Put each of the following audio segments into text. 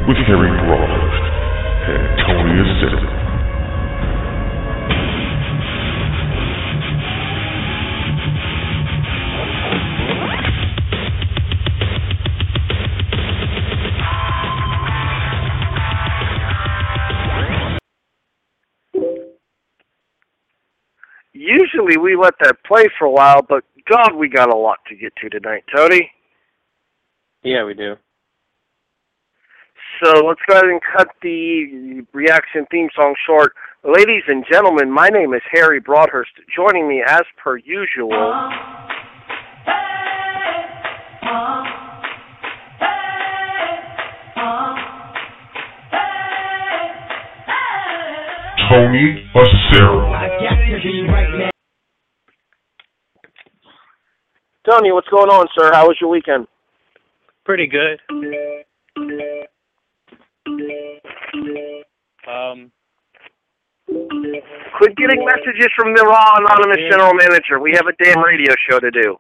with Harry Broadhurst and Tony Acidic. Usually we let that play for a while, but God, we got a lot to get to tonight, Tony. Yeah, we do. So let's go ahead and cut the reaction theme song short. Ladies and gentlemen, my name is Harry Broadhurst. Joining me as per usual... Tony Acidic. Tony, what's going on, sir? How was your weekend? Pretty good. Quit getting messages from the Raw Anonymous General Manager. We have a damn radio show to do.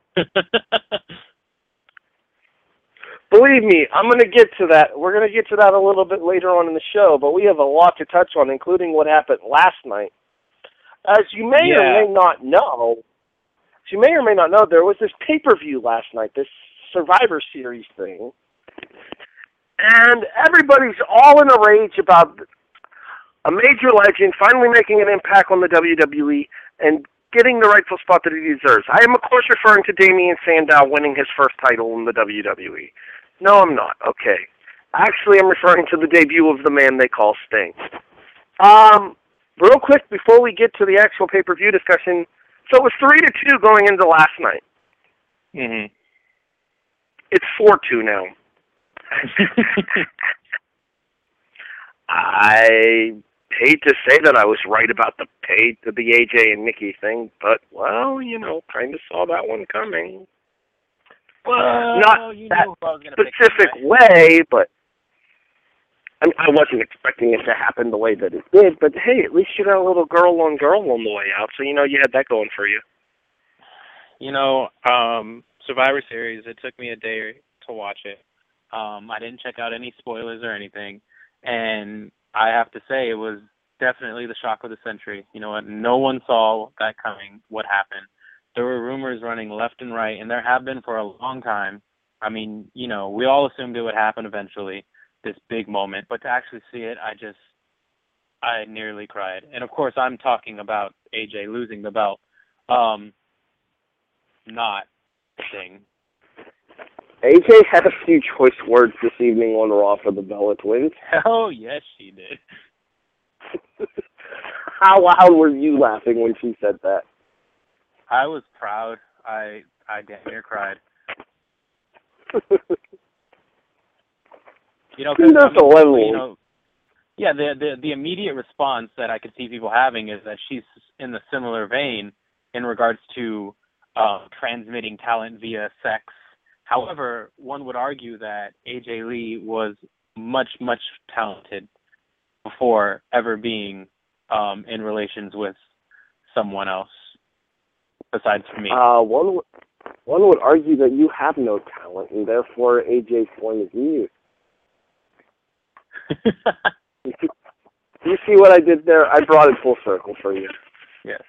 Believe me, I'm going to get to that. We're going to get to that a little bit later on in the show, but we have a lot to touch on, including what happened last night. As you may or may not know, there was this pay-per-view last night, this Survivor Series thing, and everybody's all in a rage about a major legend finally making an impact on the WWE and getting the rightful spot that he deserves. I am, of course, referring to Damien Sandow winning his first title in the WWE. No, I'm not. Okay. Actually, I'm referring to the debut of the man they call Sting. Real quick, before we get to the actual pay-per-view discussion, so it was 3-2 going into last night. Mm-hmm. It's 4-2 now. I hate to say that I was right about the AJ and Nikki thing, but, well, kind of saw that one coming. Well, not that specific way, but I wasn't expecting it to happen the way that it did, but hey, at least you got a little girl-on-girl on the way out, so you had that going for you. Survivor Series, it took me a day to watch it. I didn't check out any spoilers or anything, and I have to say it was definitely the shock of the century. You know what? No one saw that coming, what happened. There were rumors running left and right, and there have been for a long time. I mean, we all assumed it would happen eventually, this big moment. But to actually see it, I nearly cried. And, of course, I'm talking about AJ losing the belt, not Sting. AJ had a few choice words this evening on Raw for the Bella Twins. Oh, yes, she did. How loud were you laughing when she said that? I was proud. I damn near cried. The immediate response that I could see people having is that she's in the similar vein in regards to transmitting talent via sex. However, one would argue that AJ Lee was much, much talented before ever being in relations with someone else besides me. One would argue that you have no talent, and therefore AJ's point of view. You see what I did there? I brought it full circle for you. Yes.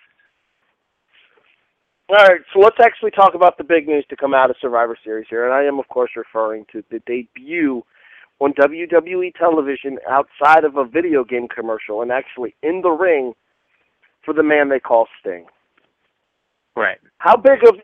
All right, so let's actually talk about the big news to come out of Survivor Series here, and I am, of course, referring to the debut on WWE television outside of a video game commercial and actually in the ring for the man they call Sting. Right. How big of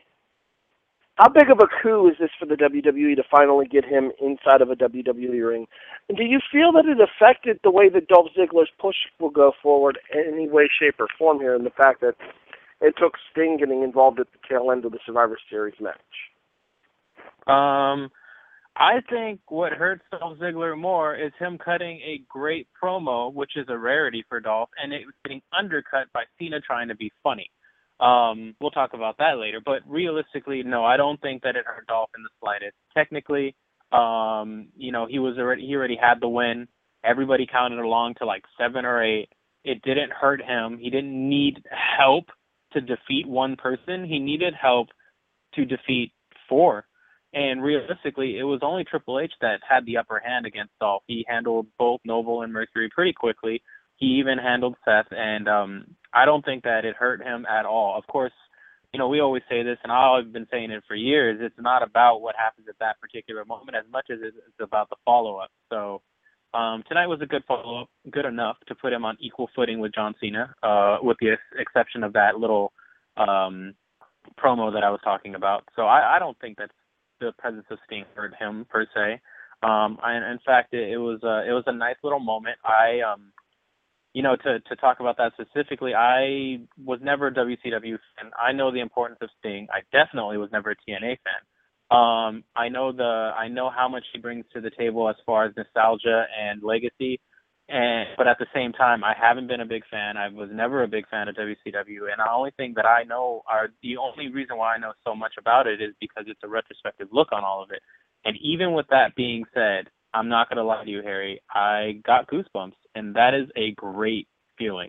a coup is this for the WWE to finally get him inside of a WWE ring? And do you feel that it affected the way that Dolph Ziggler's push will go forward in any way, shape, or form here, in the fact that it took Sting getting involved at the tail end of the Survivor Series match? I think what hurts Dolph Ziggler more is him cutting a great promo, which is a rarity for Dolph, and it was getting undercut by Cena trying to be funny. We'll talk about that later, but realistically, no, I don't think that it hurt Dolph in the slightest. Technically, he already had the win. Everybody counted along to like 7 or 8. It didn't hurt him. He didn't need help to defeat one person. He needed help to defeat 4. And realistically, it was only Triple H that had the upper hand against Dolph. He handled both Noble and Mercury pretty quickly. He even handled Seth, and I don't think that it hurt him at all. Of course, we always say this, and I've been saying it for years, it's not about what happens at that particular moment as much as it's about the follow-up. So tonight was a good follow-up, good enough to put him on equal footing with John Cena, with the exception of that little promo that I was talking about. So I don't think that the presence of Sting hurt him per se. In fact, it was a nice little moment. To talk about that specifically, I was never a WCW fan. I know the importance of Sting. I definitely was never a TNA fan. I know how much he brings to the table as far as nostalgia and legacy, but at the same time, I haven't been a big fan. I was never a big fan of WCW, and the only thing that I know the only reason why I know so much about it is because it's a retrospective look on all of it. And even with that being said, I'm not going to lie to you, Harry, I got goosebumps, and that is a great feeling.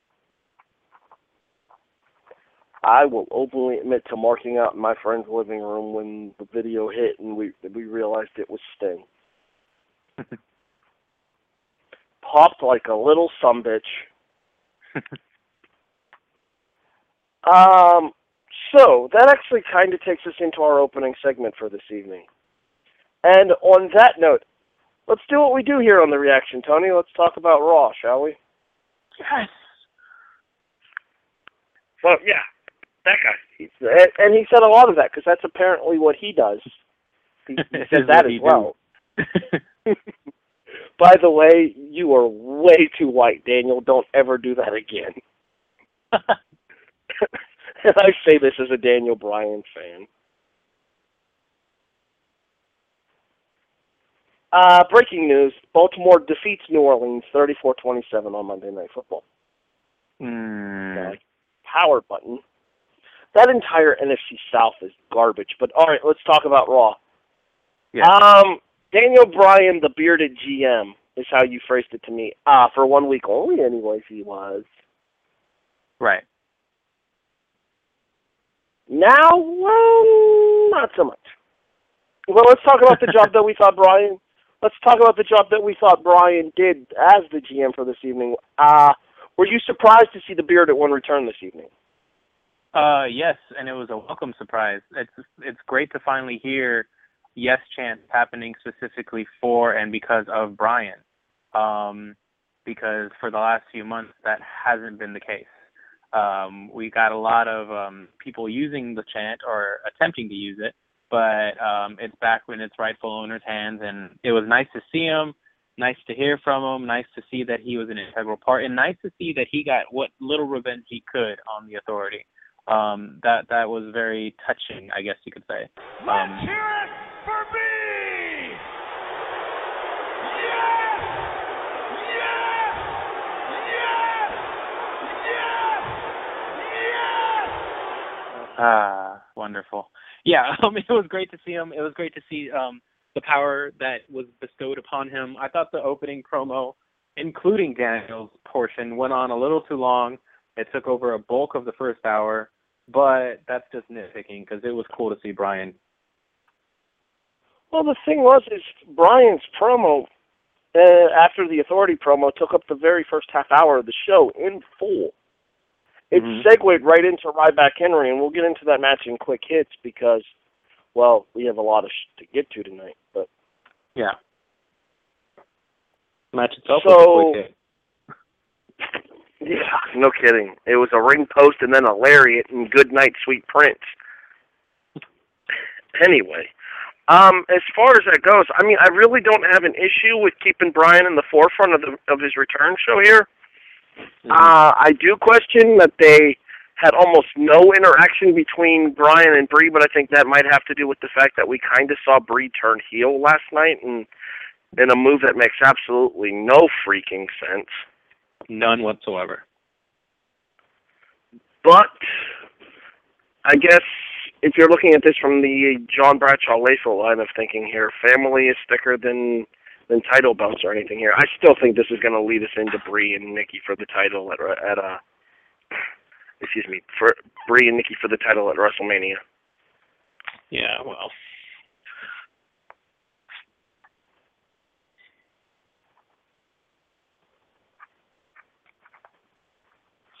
I will openly admit to marking out in my friend's living room when the video hit and we realized it was Sting. Popped like a little sumbitch. So that actually kind of takes us into our opening segment for this evening. And on that note, let's do what we do here on The Reaction, Tony. Let's talk about Raw, shall we? Yes. Well, yeah, that guy. And he said a lot of that, because that's apparently what he does. He said that as well. By the way, you are way too white, Daniel. Don't ever do that again. And I say this as a Daniel Bryan fan. Breaking news, Baltimore defeats New Orleans 34-27 on Monday Night Football. Power button. That entire NFC South is garbage. But all right, let's talk about Raw. Yeah. Daniel Bryan, the bearded GM, is how you phrased it to me. For 1 week only, anyways, he was. Right. Now, well, not so much. Well, let's talk about the job that we thought Bryan. Let's talk about the job that we thought Bryan did as the GM for this evening. Were you surprised to see the bearded one return this evening? Yes, and it was a welcome surprise. It's great to finally hear yes chants happening specifically for and because of Bryan. Because for the last few months that hasn't been the case. We got a lot of people using the chant or attempting to use it, but it's back in its rightful owner's hands, and it was nice to see him, nice to hear from him, nice to see that he was an integral part, and nice to see that he got what little revenge he could on the Authority. That was very touching, I guess you could say. Let's hear it for me! Wonderful. Yeah, it was great to see him. It was great to see the power that was bestowed upon him. I thought the opening promo, including Daniel's portion, went on a little too long. It took over a bulk of the first hour, but that's just nitpicking because it was cool to see Bryan. Well, the thing was, is Bryan's promo, after the Authority promo, took up the very first half hour of the show in full. It segued right into Ryback Henry, and we'll get into that match in quick hits because, well, we have a lot of to get to tonight. But yeah, match itself was a quick hit. Yeah, no kidding. It was a ring post and then a lariat and good night, sweet prince. Anyway, as far as that goes, I mean, I really don't have an issue with keeping Bryan in the forefront of his return show here. I do question that they had almost no interaction between Bryan and Brie, but I think that might have to do with the fact that we kind of saw Brie turn heel last night and in a move that makes absolutely no freaking sense. None whatsoever. But I guess if you're looking at this from the John Bradshaw Layfield line of thinking here, family is thicker than title belts or anything here. I still think this is going to lead us into Brie and Nikki for the title for Brie and Nikki for the title at WrestleMania. Yeah, well,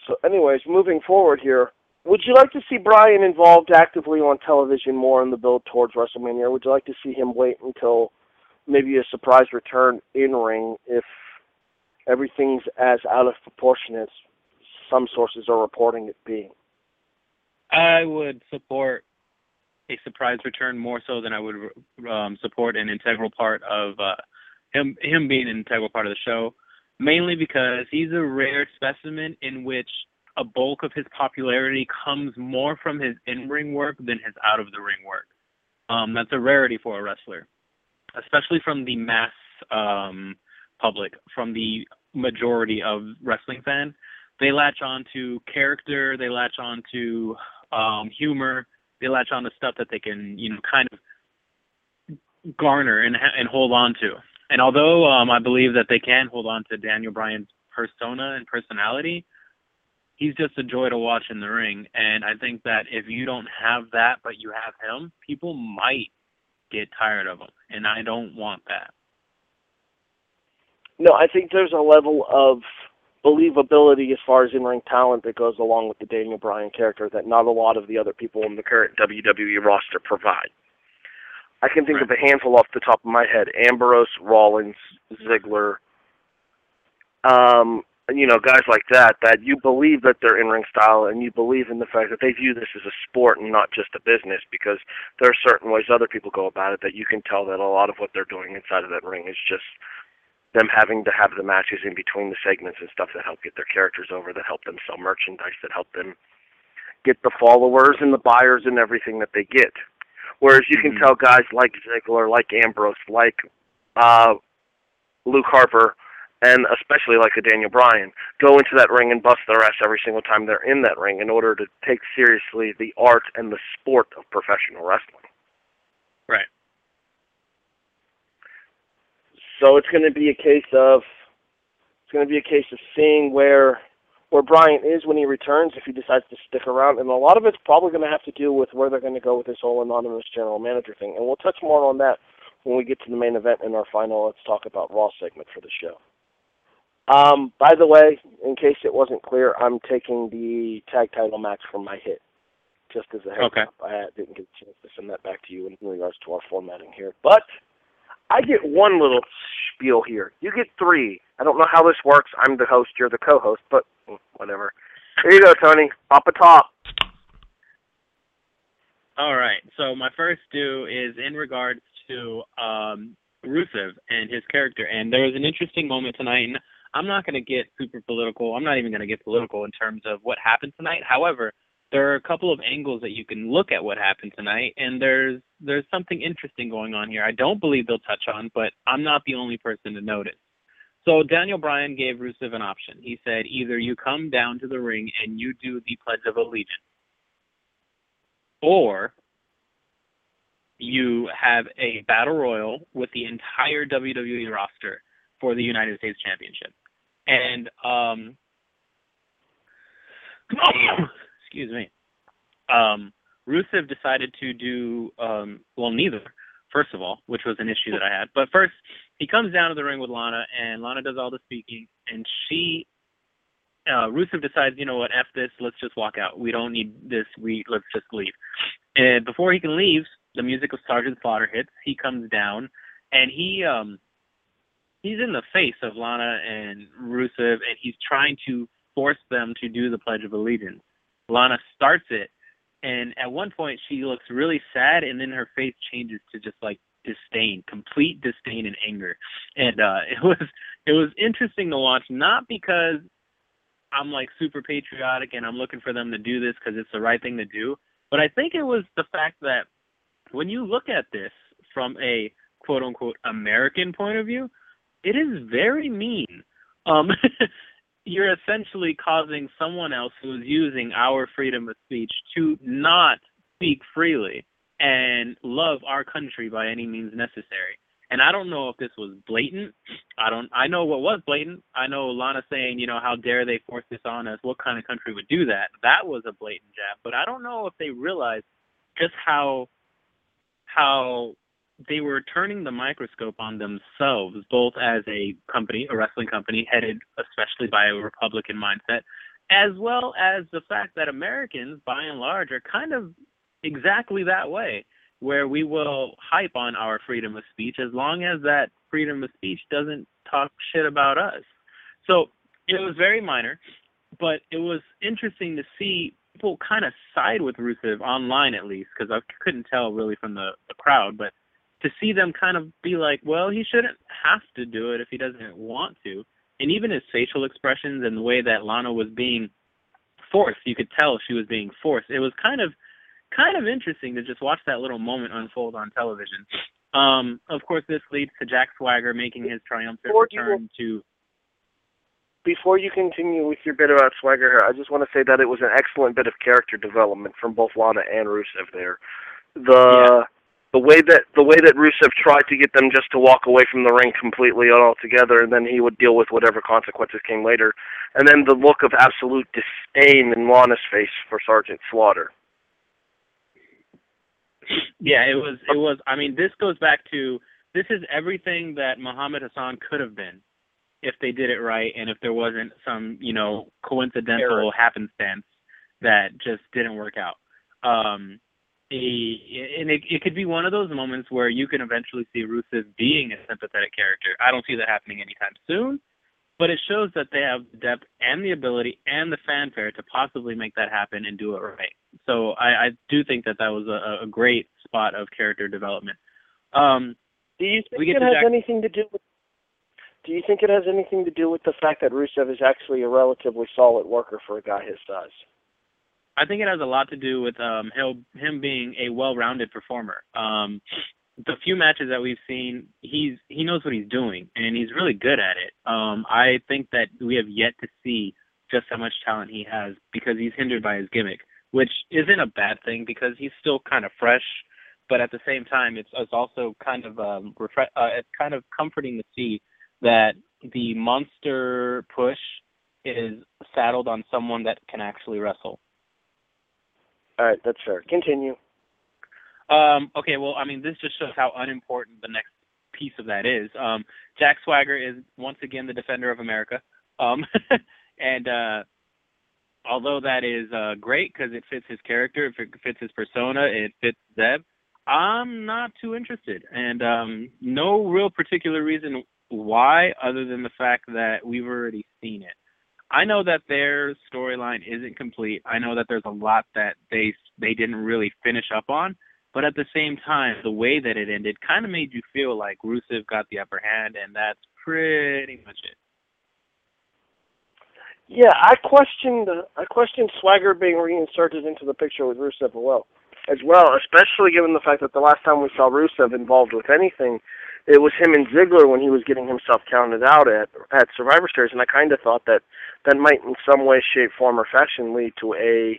So, anyways, moving forward here, would you like to see Bryan involved actively on television more in the build towards WrestleMania, or would you like to see him wait until maybe a surprise return in-ring if everything's as out of proportion as some sources are reporting it being? I would support a surprise return more so than I would support an integral part of him being an integral part of the show, mainly because he's a rare specimen in which a bulk of his popularity comes more from his in-ring work than his out-of-the-ring work. That's a rarity for a wrestler, especially from the mass public, from the majority of wrestling fans. They latch on to character, they latch on to humor, they latch on to stuff that they can, kind of garner and hold on to. And although I believe that they can hold on to Daniel Bryan's persona and personality, he's just a joy to watch in the ring. And I think that if you don't have that, but you have him, people might get tired of him. And I don't want that. No, I think there's a level of believability as far as in-ring talent that goes along with the Daniel Bryan character that not a lot of the other people in the current WWE roster provide. I can think of a handful off the top of my head: Ambrose, Rollins, Ziggler, guys like that you believe that their in-ring style and you believe in the fact that they view this as a sport and not just a business, because there are certain ways other people go about it that you can tell that a lot of what they're doing inside of that ring is just them having to have the matches in between the segments and stuff that help get their characters over, that help them sell merchandise, that help them get the followers and the buyers and everything that they get. Whereas you can tell guys like Ziggler, like Ambrose, like Luke Harper, and especially like a Daniel Bryan, go into that ring and bust their ass every single time they're in that ring in order to take seriously the art and the sport of professional wrestling. Right. So it's going to be a case of seeing where Bryan is when he returns, if he decides to stick around, and a lot of it's probably going to have to do with where they're going to go with this whole anonymous general manager thing, and we'll touch more on that when we get to the main event in our final Let's Talk About Raw segment for the show. By the way, in case it wasn't clear, I'm taking the tag title match from my hit, just as a heads up. I didn't get a chance to send that back to you in regards to our formatting here, but I get one little spiel here. You get three. I don't know how this works. I'm the host. You're the co-host, but whatever. Here you go, Tony. Pop a top. All right. So my first due is in regards to Rusev and his character. And there was an interesting moment tonight. And I'm not going to get super political. I'm not even going to get political in terms of what happened tonight. However, there are a couple of angles that you can look at what happened tonight, and there's something interesting going on here. I don't believe they'll touch on, but I'm not the only person to notice. So Daniel Bryan gave Rusev an option. He said, either you come down to the ring and you do the Pledge of Allegiance, or you have a battle royal with the entire WWE roster for the United States Championship. And excuse me. Rusev decided to do, neither, first of all, which was an issue that I had. But first, he comes down to the ring with Lana, and Lana does all the speaking, and Rusev decides, you know what, F this, let's just walk out. We don't need this, let's just leave. And before he can leave, the music of Sergeant Slaughter hits, he comes down, and he's in the face of Lana and Rusev, and he's trying to force them to do the Pledge of Allegiance. Lana starts it, and at one point she looks really sad, and then her face changes to just like disdain, complete disdain and anger. And it was interesting to watch, not because I'm like super patriotic and I'm looking for them to do this because it's the right thing to do, but I think it was the fact that when you look at this from a quote unquote American point of view, it is very mean. You're essentially causing someone else who is using our freedom of speech to not speak freely and love our country by any means necessary. And I don't know if this was blatant. I know what was blatant. I know Lana saying, you know, how dare they force this on us? What kind of country would do that? That was a blatant jab. But I don't know if they realized just how they were turning the microscope on themselves, both as a company, a wrestling company, headed especially by a Republican mindset, as well as the fact that Americans, by and large, are kind of exactly that way, where we will hype on our freedom of speech as long as that freedom of speech doesn't talk shit about us. So it was very minor, but it was interesting to see people kind of side with Rusev online, at least, because I couldn't tell really from the crowd, but to see them kind of be like, well, he shouldn't have to do it if he doesn't want to. And even his facial expressions and the way that Lana was being forced, you could tell she was being forced. It was kind of interesting to just watch that little moment unfold on television. Of course, this leads to Jack Swagger making his triumphant return to... Before you continue with your bit about Swagger here, I just want to say that it was an excellent bit of character development from both Lana and Rusev there. The way that Rusev tried to get them just to walk away from the ring completely and altogether, and then he would deal with whatever consequences came later, and then the look of absolute disdain in Lana's face for Sergeant Slaughter. Yeah, it was. I mean, this goes back to, this is everything that Muhammad Hassan could have been if they did it right, and if there wasn't some, coincidental happenstance that just didn't work out. And it could be one of those moments where you can eventually see Rusev being a sympathetic character. I don't see that happening anytime soon, but it shows that they have the depth and the ability and the fanfare to possibly make that happen and do it right. So I do think that was a great spot of character development. Do you think it has anything to do with? Do you think it has anything to do with the fact that Rusev is actually a relatively solid worker for a guy his size? I think it has a lot to do with him being a well-rounded performer. The few matches that we've seen, he knows what he's doing, and he's really good at it. I think that we have yet to see just how much talent he has because he's hindered by his gimmick, which isn't a bad thing because he's still kind of fresh. But at the same time, it's also kind of it's kind of comforting to see that the monster push is saddled on someone that can actually wrestle. All right, that's fair. Continue. Okay, well, I mean, this just shows how unimportant the next piece of that is. Jack Swagger is, once again, the defender of America. And although that is great because it fits his character, it fits his persona, it fits Zeb, I'm not too interested. And no real particular reason why other than the fact that we've already seen it. I know that their storyline isn't complete. I know that there's a lot that they didn't really finish up on, but at the same time, the way that it ended kind of made you feel like Rusev got the upper hand, and that's pretty much it. Yeah, I questioned Swagger being reinserted into the picture with Rusev as well, especially given the fact that the last time we saw Rusev involved with anything, it was him and Ziggler when he was getting himself counted out at Survivor Series, and I kind of thought that might in some way, shape, form, or fashion lead to a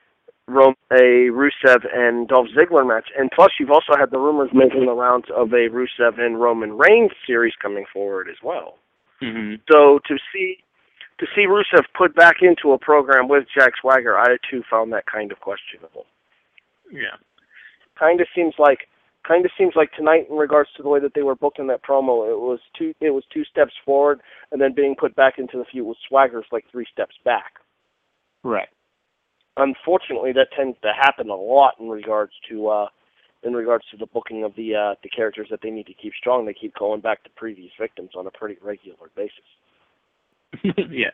Rusev and Dolph Ziggler match. And plus, you've also had the rumors making the rounds of a Rusev and Roman Reigns series coming forward as well. Mm-hmm. So to see Rusev put back into a program with Jack Swagger, I too found that kind of questionable. Yeah. Kind of seems like tonight, in regards to the way that they were booked in that promo, it was two steps forward, and then being put back into the feud with Swagger's like 3 steps back. Right. Unfortunately, that tends to happen a lot in regards to the booking of the characters that they need to keep strong. They keep going back to previous victims on a pretty regular basis. Yeah.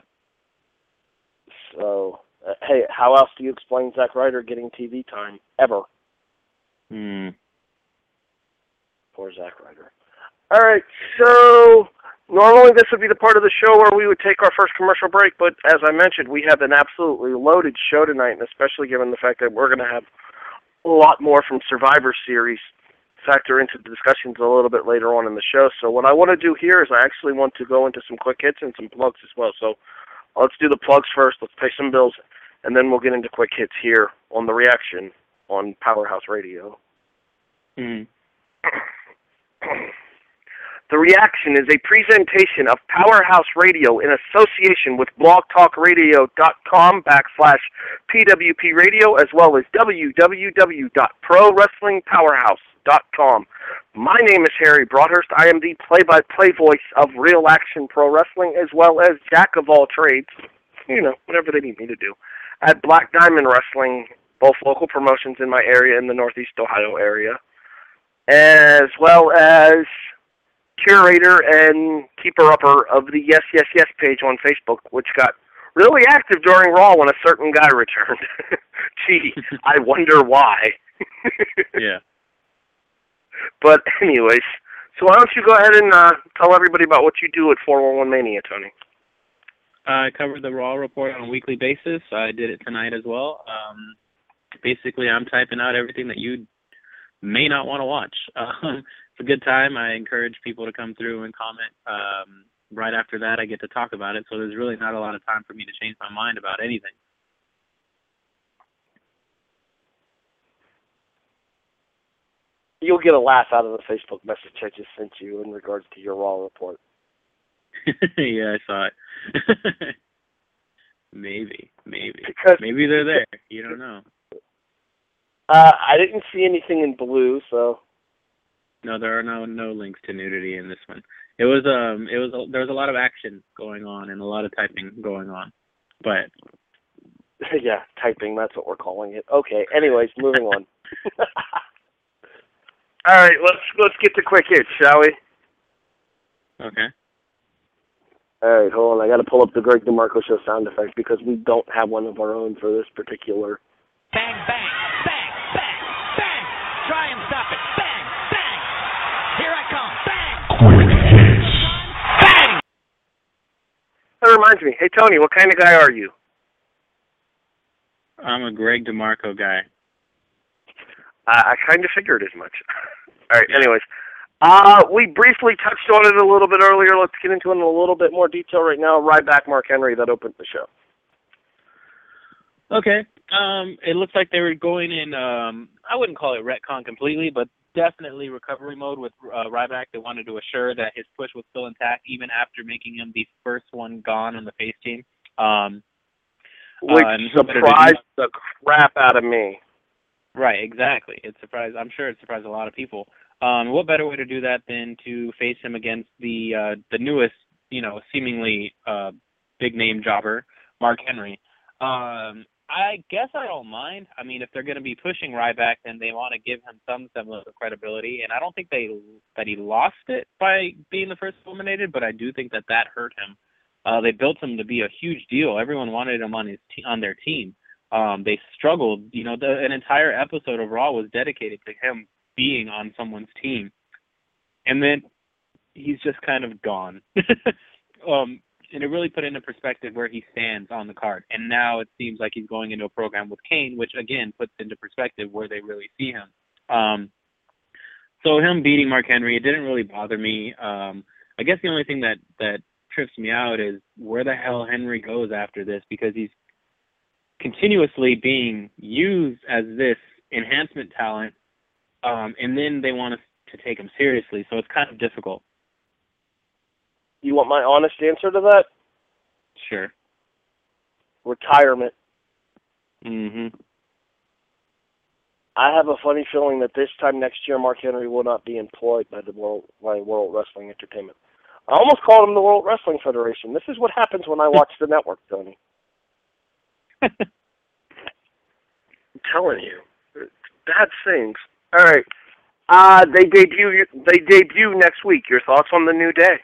So, hey, how else do you explain Zack Ryder getting TV time ever? Poor Zack Ryder. All right, so normally this would be the part of the show where we would take our first commercial break, but as I mentioned, we have an absolutely loaded show tonight, and especially given the fact that we're going to have a lot more from Survivor Series factor into the discussions a little bit later on in the show. So what I want to do here is I actually want to go into some quick hits and some plugs as well. So let's do the plugs first, let's pay some bills, and then we'll get into quick hits here on The Reaction on Powerhouse Radio. The Reaction is a presentation of Powerhouse Radio in association with blogtalkradio.com/PWP Radio, as well as www.ProWrestlingPowerhouse.com. My name is Harry Broadhurst. I am the play-by-play voice of Real Action Pro Wrestling, as well as Jack of all trades. whatever they need me to do. At Black Diamond Wrestling, both local promotions in my area in the Northeast Ohio area, as well as curator and keeper-upper of the Yes, Yes, Yes page on Facebook, which got really active during Raw when a certain guy returned. Gee, I wonder why. Yeah. But anyways, so why don't you go ahead and tell everybody about what you do at 411 Mania, Tony? I cover the Raw report on a weekly basis. I did it tonight as well. Basically, I'm typing out everything that you may not want to watch. It's a good time. I encourage people to come through and comment. Right after that, I get to talk about it, so there's really not a lot of time for me to change my mind about anything. You'll get a laugh out of the Facebook message I just sent you in regards to your Raw report. Yeah, I saw it. Maybe. Because Maybe they're there. You don't know. I didn't see anything in blue, so. No, there are no links to nudity in this one. There was a lot of action going on and a lot of typing going on, but yeah, typing, that's what we're calling it. Okay, anyways, moving on. All right, let's get to quick hits, shall we? Okay. All right, hold on. I got to pull up the Greg DeMarco Show sound effect because we don't have one of our own for this particular. Bang, bang, bang, bang, bang. Try and stop it. Bang, bang. Here I come. Bang. Quick hits. Bang. That reminds me. Hey, Tony, what kind of guy are you? I'm a Greg DeMarco guy. I kind of figured as much. All right, anyways. We briefly touched on it a little bit earlier. Let's get into it in a little bit more detail right now. Ryback Mark Henry, that opened the show. Okay. It looks like they were going in, I wouldn't call it retcon completely, but definitely recovery mode with Ryback. They wanted to assure that his push was still intact even after making him the first one gone on the face team. Which surprised the crap out of me. Right, exactly. I'm sure it surprised a lot of people. What better way to do that than to face him against the newest, seemingly big name jobber, Mark Henry. I guess I don't mind. I mean, if they're going to be pushing Ryback, then they want to give him some semblance of credibility. And I don't think that he lost it by being the first eliminated, but I do think that hurt him. They built him to be a huge deal. Everyone wanted him on their team. They struggled. An entire episode of Raw was dedicated to him being on someone's team. And then he's just kind of gone. And it really put into perspective where he stands on the card. And now it seems like he's going into a program with Kane, which, again, puts into perspective where they really see him. So him beating Mark Henry, it didn't really bother me. I guess the only thing that trips me out is where the hell Henry goes after this, because he's continuously being used as this enhancement talent, and then they want us to take him seriously, so it's kind of difficult. You want my honest answer to that? Sure. Retirement. Mm-hmm. I have a funny feeling that this time next year, Mark Henry will not be employed by World Wrestling Entertainment. I almost called him the World Wrestling Federation. This is what happens when I watch the network, Tony. I'm telling you, bad things. All right, they debut next week. Your thoughts on the New Day?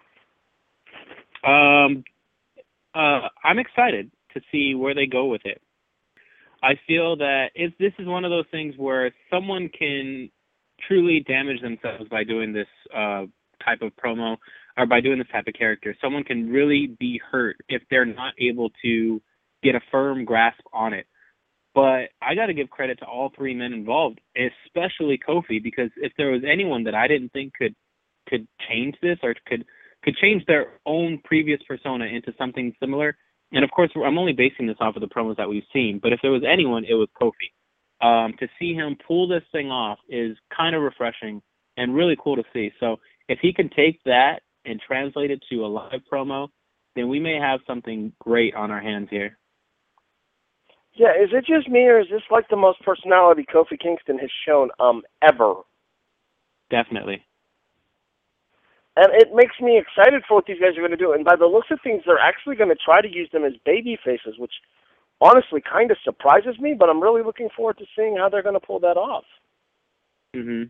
I'm excited to see where they go with it. I feel that this is one of those things where someone can truly damage themselves by doing this type of promo or by doing this type of character. Someone can really be hurt if they're not able to get a firm grasp on it. But I got to give credit to all three men involved, especially Kofi, because if there was anyone that I didn't think could change this or could change their own previous persona into something similar, and of course I'm only basing this off of the promos that we've seen, but if there was anyone, it was Kofi. To see him pull this thing off is kind of refreshing and really cool to see. So if he can take that and translate it to a live promo, then we may have something great on our hands here. Yeah, is it just me, or is this like the most personality Kofi Kingston has shown ever? Definitely. And it makes me excited for what these guys are going to do. And by the looks of things, they're actually going to try to use them as baby faces, which honestly kind of surprises me, but I'm really looking forward to seeing how they're going to pull that off. Mm-hmm.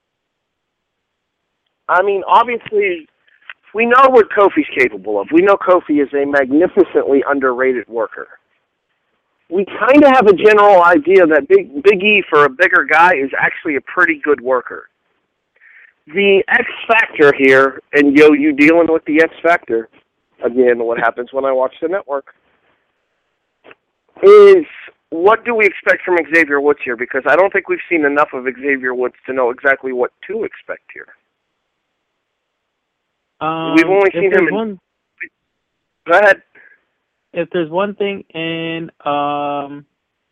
I mean, obviously, we know what Kofi's capable of. We know Kofi is a magnificently underrated worker. We kind of have a general idea that Big E, for a bigger guy, is actually a pretty good worker. The X Factor here, and you dealing with the X Factor, again, what happens when I watch the network, is what do we expect from Xavier Woods here? Because I don't think we've seen enough of Xavier Woods to know exactly what to expect here. We've only seen him Go ahead. If there's one thing in the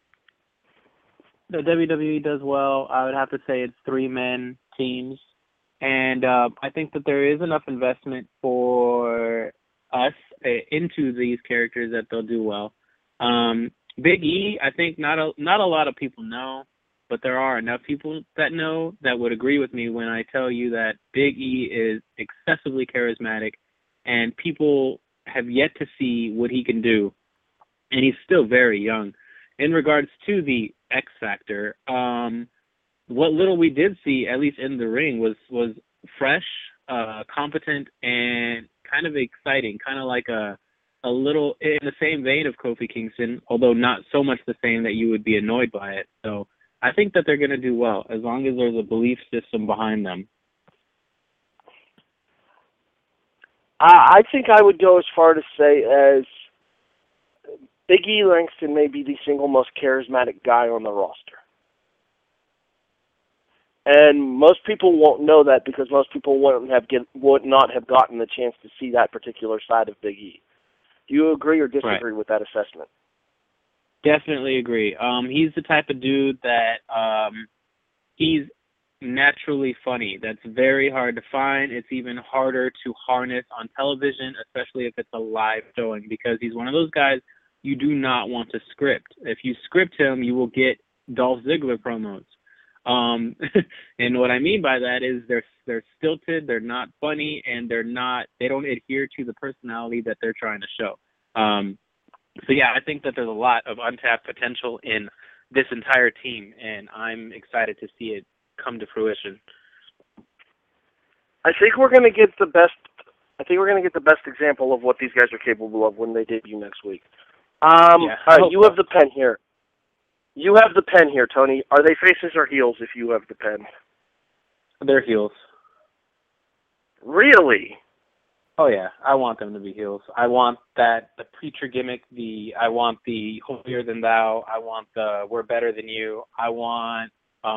WWE does well, I would have to say it's 3-man teams. And I think that there is enough investment for us into these characters that they'll do well. Big E, I think not a lot of people know, but there are enough people that know that would agree with me when I tell you that Big E is excessively charismatic, and people have yet to see what he can do, and he's still very young. In regards to the X Factor, what little we did see, at least in the ring, was fresh, competent, and kind of exciting, kind of like a little in the same vein of Kofi Kingston, although not so much the same that you would be annoyed by it. So I think that they're going to do well as long as there's a belief system behind them. I think I would go as far to say as Big E Langston may be the single most charismatic guy on the roster. And most people won't know that because most people would not have gotten the chance to see that particular side of Big E. Do you agree or disagree with that assessment? Definitely agree. He's the type of dude that he's naturally funny. That's very hard to find. It's even harder to harness on television, especially if it's a live showing, because he's one of those guys you do not want to script. If you script him, you will get Dolph Ziggler promos. And what I mean by that is they're stilted, they're not funny, and they don't adhere to the personality that they're trying to show. So yeah, I think that there's a lot of untapped potential in this entire team, and I'm excited to see it come to fruition. I think we're going to get the best example of what these guys are capable of when they debut next week. All right, you have the pen here. You have the pen here, Tony. Are they faces or heels if you have the pen? They're heels. Really? Oh, yeah. I want them to be heels. I want the preacher gimmick, I want the holier than thou, I want the we're better than you, I want,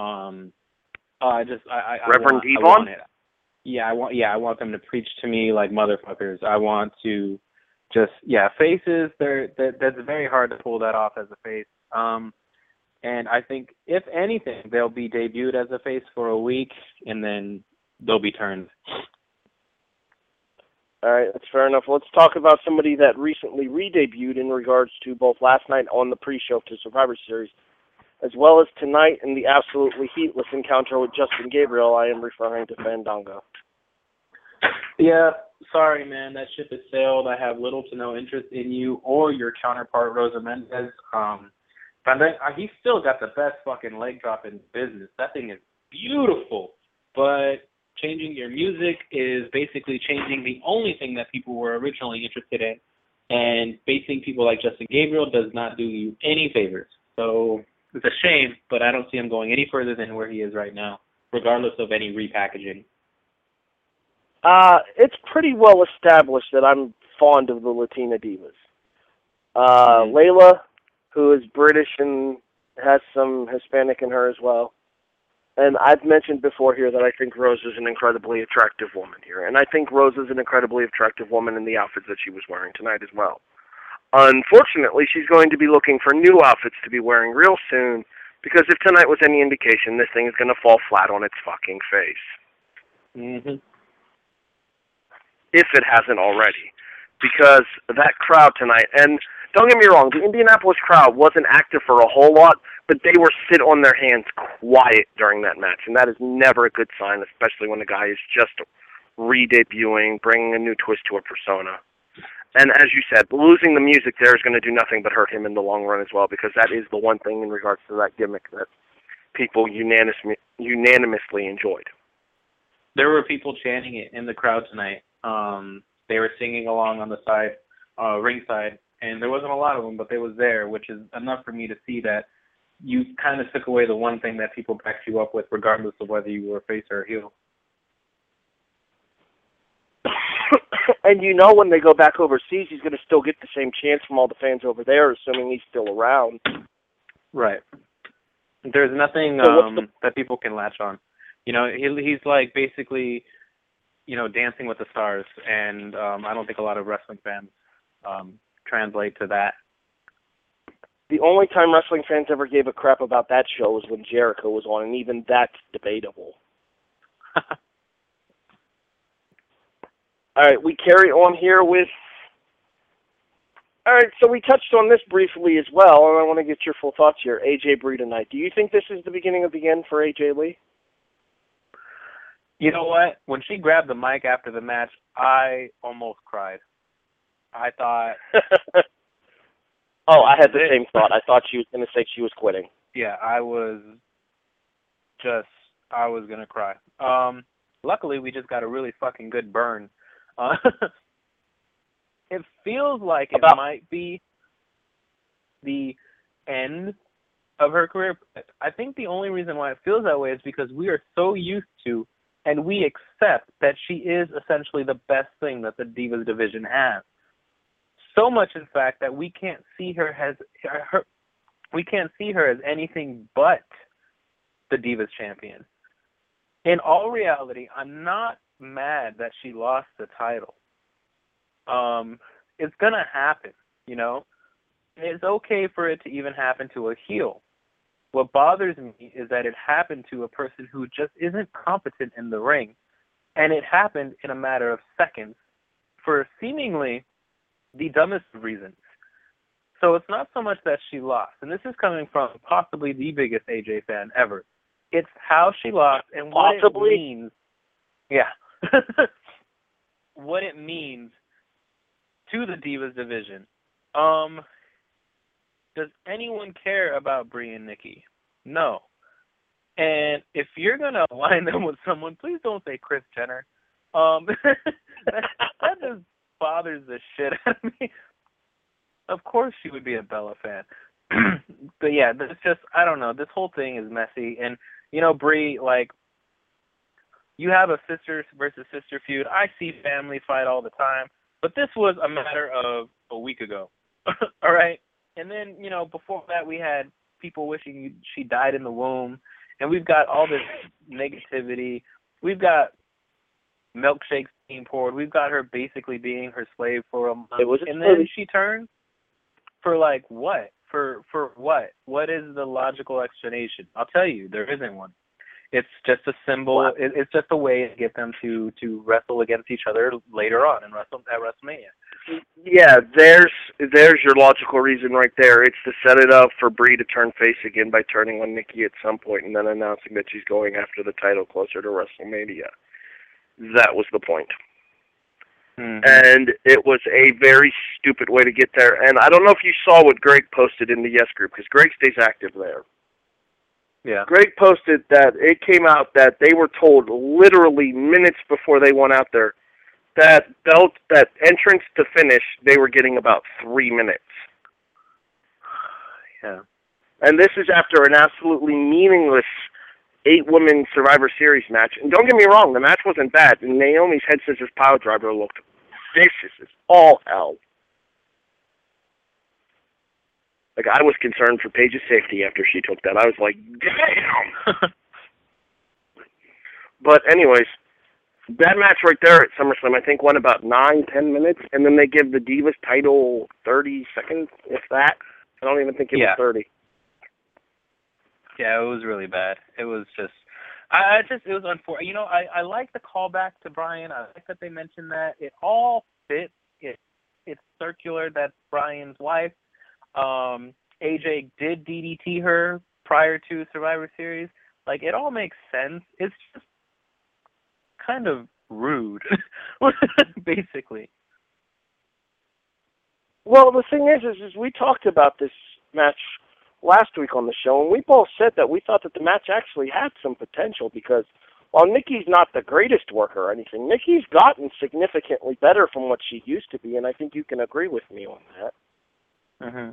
Reverend Devon? I want it. I want them to preach to me like motherfuckers. I want to faces, that's very hard to pull that off as a face. And I think, if anything, they'll be debuted as a face for a week, and then they'll be turned. All right, that's fair enough. Let's talk about somebody that recently re-debuted in regards to both last night on the pre-show to Survivor Series, as well as tonight in the absolutely heatless encounter with Justin Gabriel. I am referring to Fandango. Yeah, sorry, man. That ship has sailed. I have little to no interest in you or your counterpart, Rosa Mendez. He's still got the best fucking leg drop in business. That thing is beautiful. But changing your music is basically changing the only thing that people were originally interested in. And facing people like Justin Gabriel does not do you any favors. So it's a shame, but I don't see him going any further than where he is right now, regardless of any repackaging. It's pretty well established that I'm fond of the Latina divas. Layla, who is British and has some Hispanic in her as well. And I've mentioned before here that I think Rose is an incredibly attractive woman here. And I think Rose is an incredibly attractive woman in the outfits that she was wearing tonight as well. Unfortunately, she's going to be looking for new outfits to be wearing real soon, because if tonight was any indication, this thing is going to fall flat on its fucking face. Mm-hmm. If it hasn't already. Because that crowd tonight, and don't get me wrong, the Indianapolis crowd wasn't active for a whole lot, but they were sit on their hands quiet during that match, and that is never a good sign, especially when the guy is just re-debuting, bringing a new twist to a persona. And as you said, losing the music there is going to do nothing but hurt him in the long run as well, because that is the one thing in regards to that gimmick that people unanimously enjoyed. There were people chanting it in the crowd tonight. They were singing along on the side, ringside, and there wasn't a lot of them, but they was there, which is enough for me to see that you kind of took away the one thing that people backed you up with, regardless of whether you were a face or a heel. And when they go back overseas, he's going to still get the same chance from all the fans over there, assuming he's still around. Right. There's nothing that people can latch on. He's like basically, Dancing with the Stars, and I don't think a lot of wrestling fans translate to that. The only time wrestling fans ever gave a crap about that show was when Jericho was on, and even that's debatable. All right, we carry on here with... All right, so we touched on this briefly as well, and I want to get your full thoughts here. AJ Brie tonight. Do you think this is the beginning of the end for AJ Lee? You know what? When she grabbed the mic after the match, I almost cried. I thought... I had the same thought. I thought she was going to say she was quitting. Yeah, I was going to cry. Luckily, we just got a really fucking good burn. It feels like it might be the end of her career. I think the only reason why it feels that way is because we are so used to and we accept that she is essentially the best thing that the Divas division has. So much, in fact, that we can't see her as anything but the Divas champion. In all reality, I'm not mad that she lost the title. It's gonna happen, It's okay for it to even happen to a heel. What bothers me is that it happened to a person who just isn't competent in the ring, and it happened in a matter of seconds for seemingly the dumbest of reasons. So it's not so much that she lost, and this is coming from possibly the biggest AJ fan ever. It's how she lost and what it means. Yeah. What it means to the Divas division. Does anyone care about Brie and Nikki? No. And if you're going to align them with someone, please don't say Kris Jenner. That just bothers the shit out of me. Of course she would be a Bella fan. But yeah, it's just, I don't know. This whole thing is messy. And, Brie, you have a sister versus sister feud. I see family fight all the time. But this was a matter of a week ago. All right? And then, before that, we had people wishing she died in the womb. And we've got all this negativity. We've got milkshakes being poured. We've got her basically being her slave for a month. And then she turns for what? For what? What is the logical explanation? I'll tell you, there isn't one. It's just a symbol. Wow. It's just a way to get them to wrestle against each other later on at WrestleMania. Yeah, there's your logical reason right there. It's to set it up for Brie to turn face again by turning on Nikki at some point and then announcing that she's going after the title closer to WrestleMania. That was the point. Mm-hmm. And it was a very stupid way to get there. And I don't know if you saw what Greg posted in the Yes group, because Greg stays active there. Yeah. Greg posted that it came out that they were told literally minutes before they went out there that entrance to finish, they were getting about 3 minutes. Yeah. And this is after an absolutely meaningless 8-woman Survivor Series match. And don't get me wrong, the match wasn't bad. And Naomi's head scissors pile driver looked vicious as all hell. I was concerned for Paige's safety after she took that. I was like, damn! But anyways, that match right there at SummerSlam, I think, went about 9-10 minutes, and then they give the Divas title 30 seconds, if that. I don't even think it was 30. Yeah, it was really bad. It was just, it was unfortunate. I like the callback to Bryan. I like that they mentioned that. It all fits. It's circular. That's Bryan's wife. AJ did DDT her prior to Survivor Series. It all makes sense. It's just kind of rude, basically. Well, the thing is we talked about this match last week on the show, and we both said that we thought that the match actually had some potential because while Nikki's not the greatest worker or anything, Nikki's gotten significantly better from what she used to be, and I think you can agree with me on that. Mm-hmm.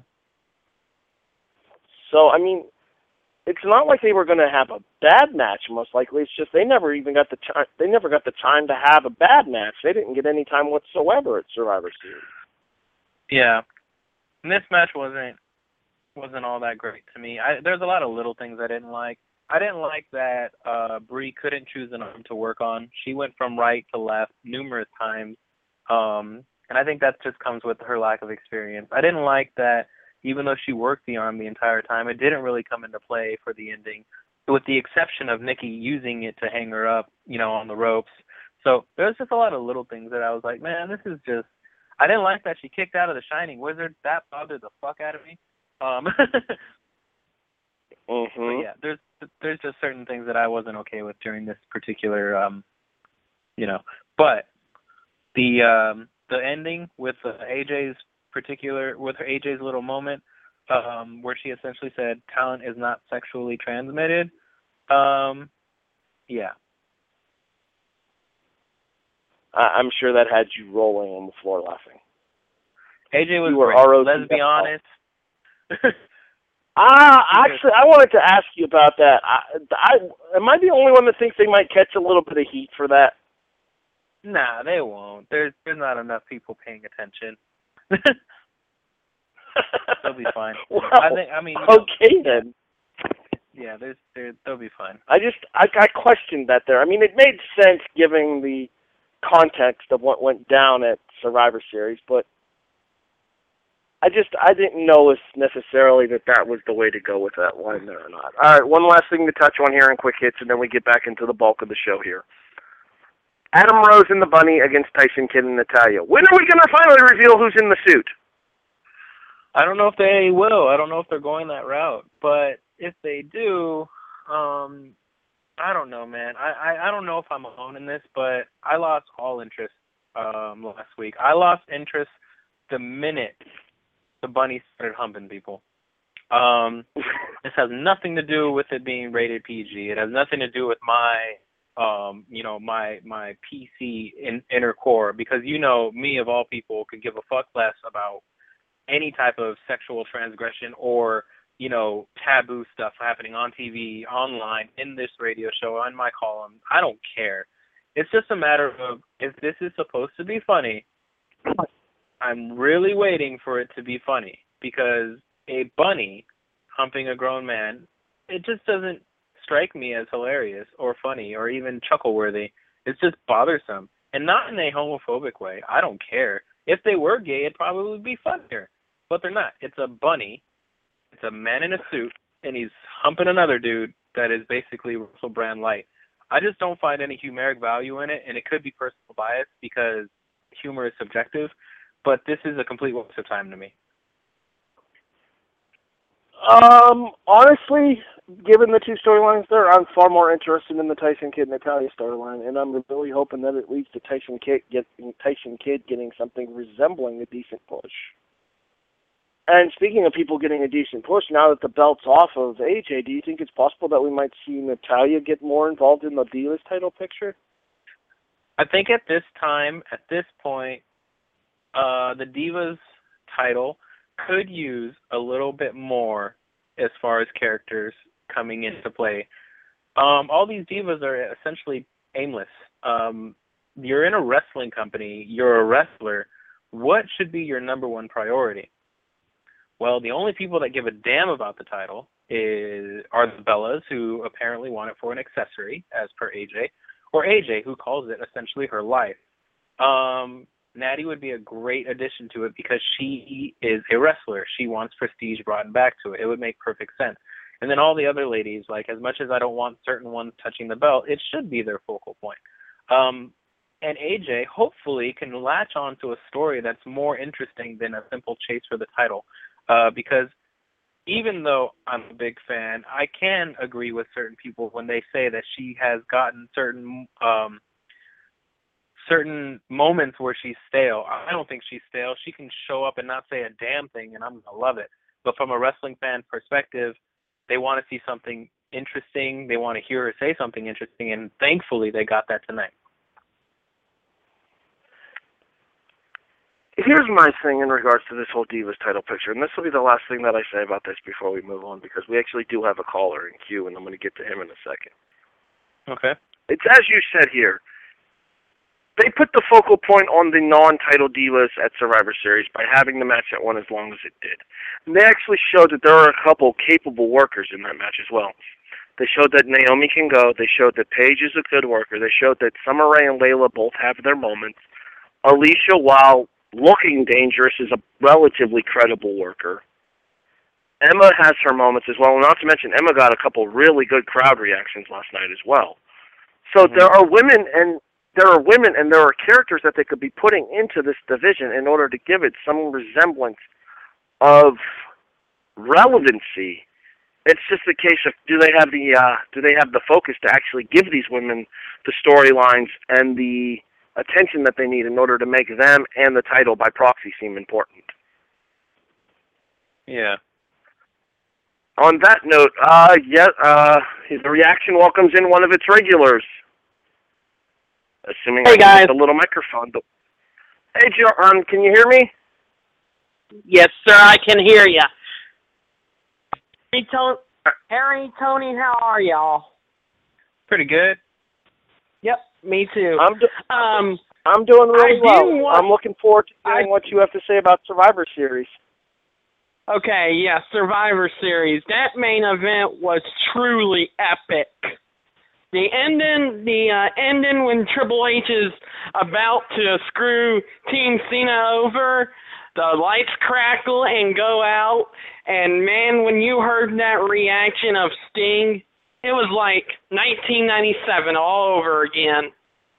So, I mean, it's not like they were going to have a bad match. Most likely, it's just they never even got the time. They never got the time to have a bad match. They didn't get any time whatsoever at Survivor Series. Yeah, and this match wasn't all that great to me. There's a lot of little things I didn't like. I didn't like that Brie couldn't choose an arm to work on. She went from right to left numerous times, and I think that just comes with her lack of experience. I didn't like that even though she worked the arm the entire time, it didn't really come into play for the ending, with the exception of Nikki using it to hang her up, on the ropes. So there was just a lot of little things that I was like, man, this is just... I didn't like that she kicked out of the Shining Wizard. That bothered the fuck out of me. Mm-hmm. But yeah, there's just certain things that I wasn't okay with during this particular, But the ending with AJ's little moment, where she essentially said talent is not sexually transmitted. Yeah. I'm sure that had you rolling on the floor laughing. AJ was great. Let's be honest. Actually, I wanted to ask you about that. Am I the only one that thinks they might catch a little bit of heat for that? Nah, they won't. There's not enough people paying attention. They'll be fine. Well, okay then. Yeah, they'll be fine. I questioned that there. I mean, it made sense given the context of what went down at Survivor Series, but I didn't know necessarily that was the way to go with that line there or not. All right, one last thing to touch on here in quick hits, and then we get back into the bulk of the show here. Adam Rose and the Bunny against Tyson Kidd and Natalya. When are we going to finally reveal who's in the suit? I don't know if they will. I don't know if they're going that route. But if they do, I don't know, man. I don't know if I'm alone in this, but I lost all interest last week. I lost interest the minute the Bunny started humping people. This has nothing to do with it being rated PG. It has nothing to do with my PC inner core, because me of all people could give a fuck less about any type of sexual transgression or taboo stuff happening on TV, online, in this radio show, on my column. I don't care. It's just a matter of, if this is supposed to be funny, I'm really waiting for it to be funny, because a bunny humping a grown man, it just doesn't strike me as hilarious or funny or even chuckle-worthy. It's just bothersome, and not in a homophobic way. I don't care. If they were gay, it probably would be funnier, but they're not. It's a bunny. It's a man in a suit, and he's humping another dude that is basically Russell Brand light. I just don't find any humoric value in it, and it could be personal bias because humor is subjective, but this is a complete waste of time to me. Honestly, given the two storylines there, I'm far more interested in the Tyson Kidd Natalya storyline, and I'm really hoping that it leads to Tyson Kidd getting something resembling a decent push. And speaking of people getting a decent push, now that the belt's off of AJ, do you think it's possible that we might see Natalya get more involved in the Divas title picture? I think at this point, the Divas title could use a little bit more as far as characters coming into play. All these divas are essentially aimless. You're in a wrestling company. You're a wrestler. What should be your number one priority? Well, the only people that give a damn about the title are the Bellas, who apparently want it for an accessory, as per AJ, or AJ, who calls it essentially her life. Natty would be a great addition to it because she is a wrestler. She wants prestige brought back to it. It would make perfect sense. And then all the other ladies, like, as much as I don't want certain ones touching the belt, it should be their focal point. And AJ hopefully can latch on to a story that's more interesting than a simple chase for the title. Because even though I'm a big fan, I can agree with certain people when they say that she has gotten certain certain moments where she's stale. I don't think she's stale. She can show up and not say a damn thing, and I'm going to love it. But from a wrestling fan perspective, they want to see something interesting. They want to hear her say something interesting, and thankfully they got that tonight. Here's my thing in regards to this whole Divas title picture, and this will be the last thing that I say about this before we move on, because we actually do have a caller in queue, and I'm going to get to him in a second. Okay. It's as you said here. They put the focal point on the non-title Divas at Survivor Series by having the match that went as long as it did. And they actually showed that there are a couple capable workers in that match as well. They showed that Naomi can go. They showed that Paige is a good worker. They showed that Summer Rae and Layla both have their moments. Alicia, while looking dangerous, is a relatively credible worker. Emma has her moments as well. Not to mention, Emma got a couple really good crowd reactions last night as well. So there are women and there are characters that they could be putting into this division in order to give it some resemblance of relevancy. It's just a case of do they have the focus to actually give these women the storylines and the attention that they need in order to make them and the title by proxy seem important. Yeah. On that note, the reaction welcomes in one of its regulars. Assuming hey I guys. can get the little microphone. Hey, John, can you hear me? Yes, sir, I can hear you. Harry, Tony, how are y'all? Pretty good. Yep, me too. I'm doing really well. I'm looking forward to hearing what you have to say about Survivor Series. Okay, yeah, Survivor Series. That main event was truly epic. The ending when Triple H is about to screw Team Cena over, the lights crackle and go out, and man, when you heard that reaction of Sting, it was like 1997 all over again.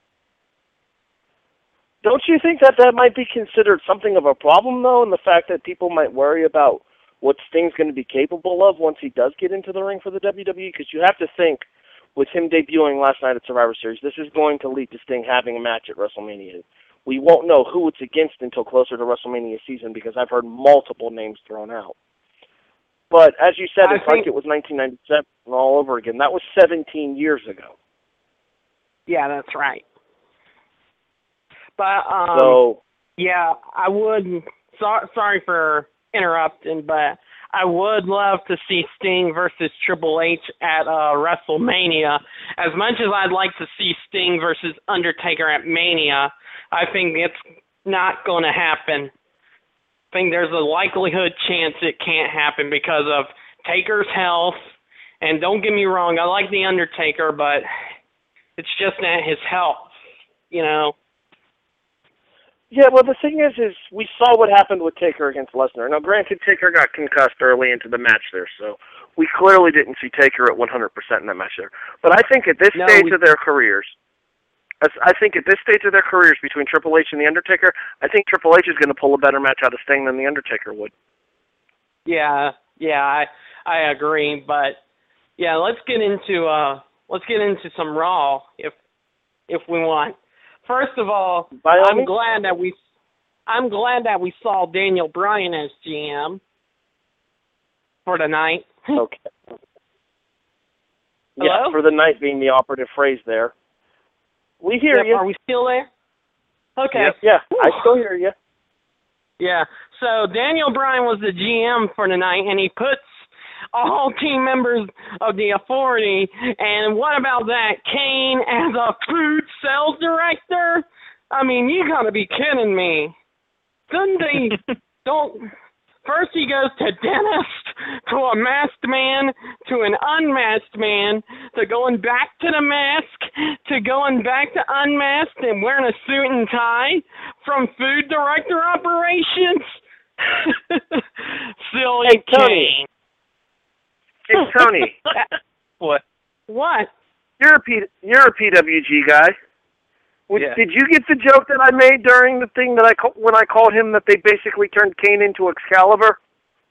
Don't you think that might be considered something of a problem, though, in the fact that people might worry about what Sting's going to be capable of once he does get into the ring for the WWE? Because you have to think, with him debuting last night at Survivor Series, this is going to lead to Sting having a match at WrestleMania. We won't know who it's against until closer to WrestleMania season because I've heard multiple names thrown out. But as you said, it's like it was 1997 all over again. That was 17 years ago. Yeah, that's right. But, yeah, I would, sorry for interrupting, but I would love to see Sting versus Triple H at WrestleMania. As much as I'd like to see Sting versus Undertaker at Mania, I think it's not going to happen. I think there's a likelihood chance it can't happen because of Taker's health. And don't get me wrong, I like The Undertaker, but it's just not his health, you know. Yeah, well, the thing is we saw what happened with Taker against Lesnar. Now, granted, Taker got concussed early into the match there, so we clearly didn't see Taker at 100% in that match there. But I think at this stage of their careers, between Triple H and The Undertaker, I think Triple H is going to pull a better match out of Sting than The Undertaker would. Yeah, I agree. But yeah, let's get into some Raw if we want. First of all, I'm glad that we saw Daniel Bryan as GM for the night. Okay. Hello? Yeah, for the night being the operative phrase there. We hear you. Are we still there? Okay. Yeah, I still hear you. Yeah. So Daniel Bryan was the GM for the night, and he puts all team members of the Authority, and what about that, Kane as a food sales director? I mean, you gotta be kidding me. Couldn't they first he goes to dentist, to a masked man, to an unmasked man, to going back to the mask, to going back to unmasked and wearing a suit and tie, from food director operations? Silly Kane. Hey, Tony. What? What? You're a PWG guy. Yeah. Did you get the joke that I made during the thing that when I called him that they basically turned Kane into Excalibur?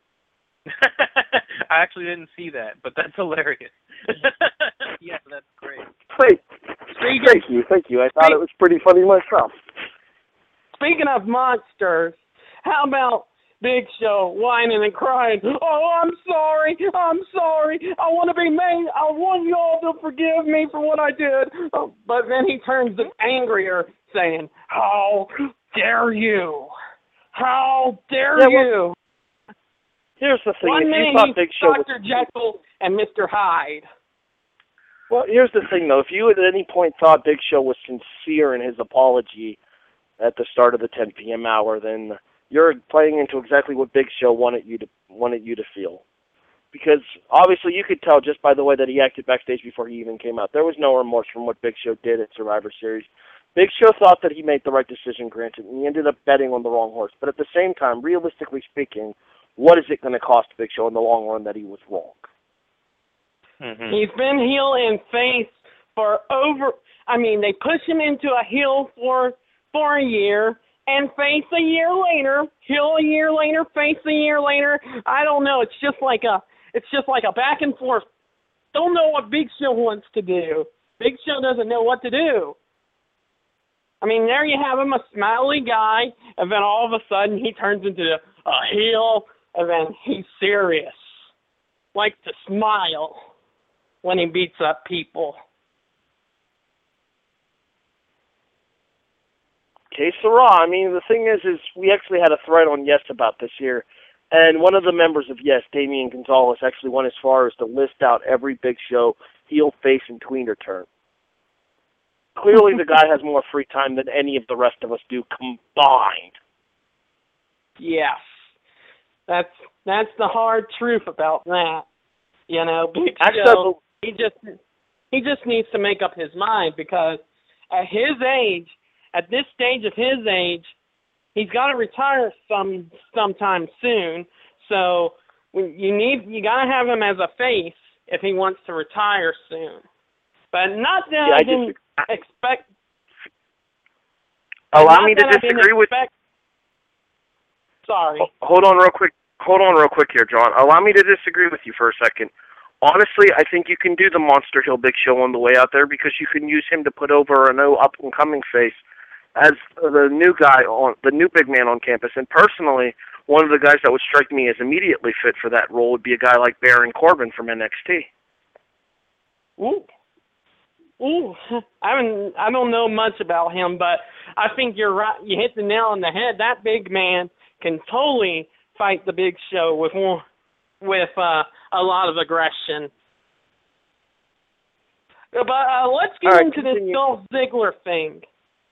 I actually didn't see that, but that's hilarious. Yeah, that's great. Wait, Thank you. I thought it was pretty funny myself. Speaking of monsters, how about Big Show whining and crying, "Oh, I'm sorry. I want to be made. I want you all to forgive me for what I did." Oh, but then he turns angrier, saying, "How dare you? How dare you?" Here's the thing. One minute he's Big Show Dr. Jekyll and Mr. Hyde. Well, here's the thing, though. If you at any point thought Big Show was sincere in his apology at the start of the 10 p.m. hour, then you're playing into exactly what Big Show wanted you to feel. Because obviously you could tell just by the way that he acted backstage before he even came out. There was no remorse from what Big Show did at Survivor Series. Big Show thought that he made the right decision, granted, and he ended up betting on the wrong horse. But at the same time, realistically speaking, what is it going to cost Big Show in the long run that he was wrong? Mm-hmm. He's been heel and face for they push him into a heel for a year and face a year later, heel a year later, face a year later. I don't know. It's just like a back and forth. Don't know what Big Show wants to do. Big Show doesn't know what to do. I mean, there you have him, a smiley guy, and then all of a sudden he turns into a heel, and then he's serious. Like to smile when he beats up people. Que sera. I mean, the thing is we actually had a thread on Yes about this here, and one of the members of Yes, Damian Gonzalez, actually went as far as to list out every Big Show heel, face, and tweener turn. Clearly, the guy has more free time than any of the rest of us do combined. Yes, that's the hard truth about that. You know, Big Show, he just needs to make up his mind, because at his age, at this stage of his age, he's got to retire sometime soon. So you got to have him as a face if he wants to retire soon. But not that I didn't expect. Allow me to disagree with. Sorry. Hold on real quick here, John. Allow me to disagree with you for a second. Honestly, I think you can do the Monster Hill Big Show on the way out there, because you can use him to put over a new up-and-coming face as the new big man on campus. And personally, one of the guys that would strike me as immediately fit for that role would be a guy like Baron Corbin from NXT. Ooh, I don't know much about him, but I think you're right. You hit the nail on the head. That big man can totally fight the Big Show with a lot of aggression. But let's get into this Dolph Ziggler thing.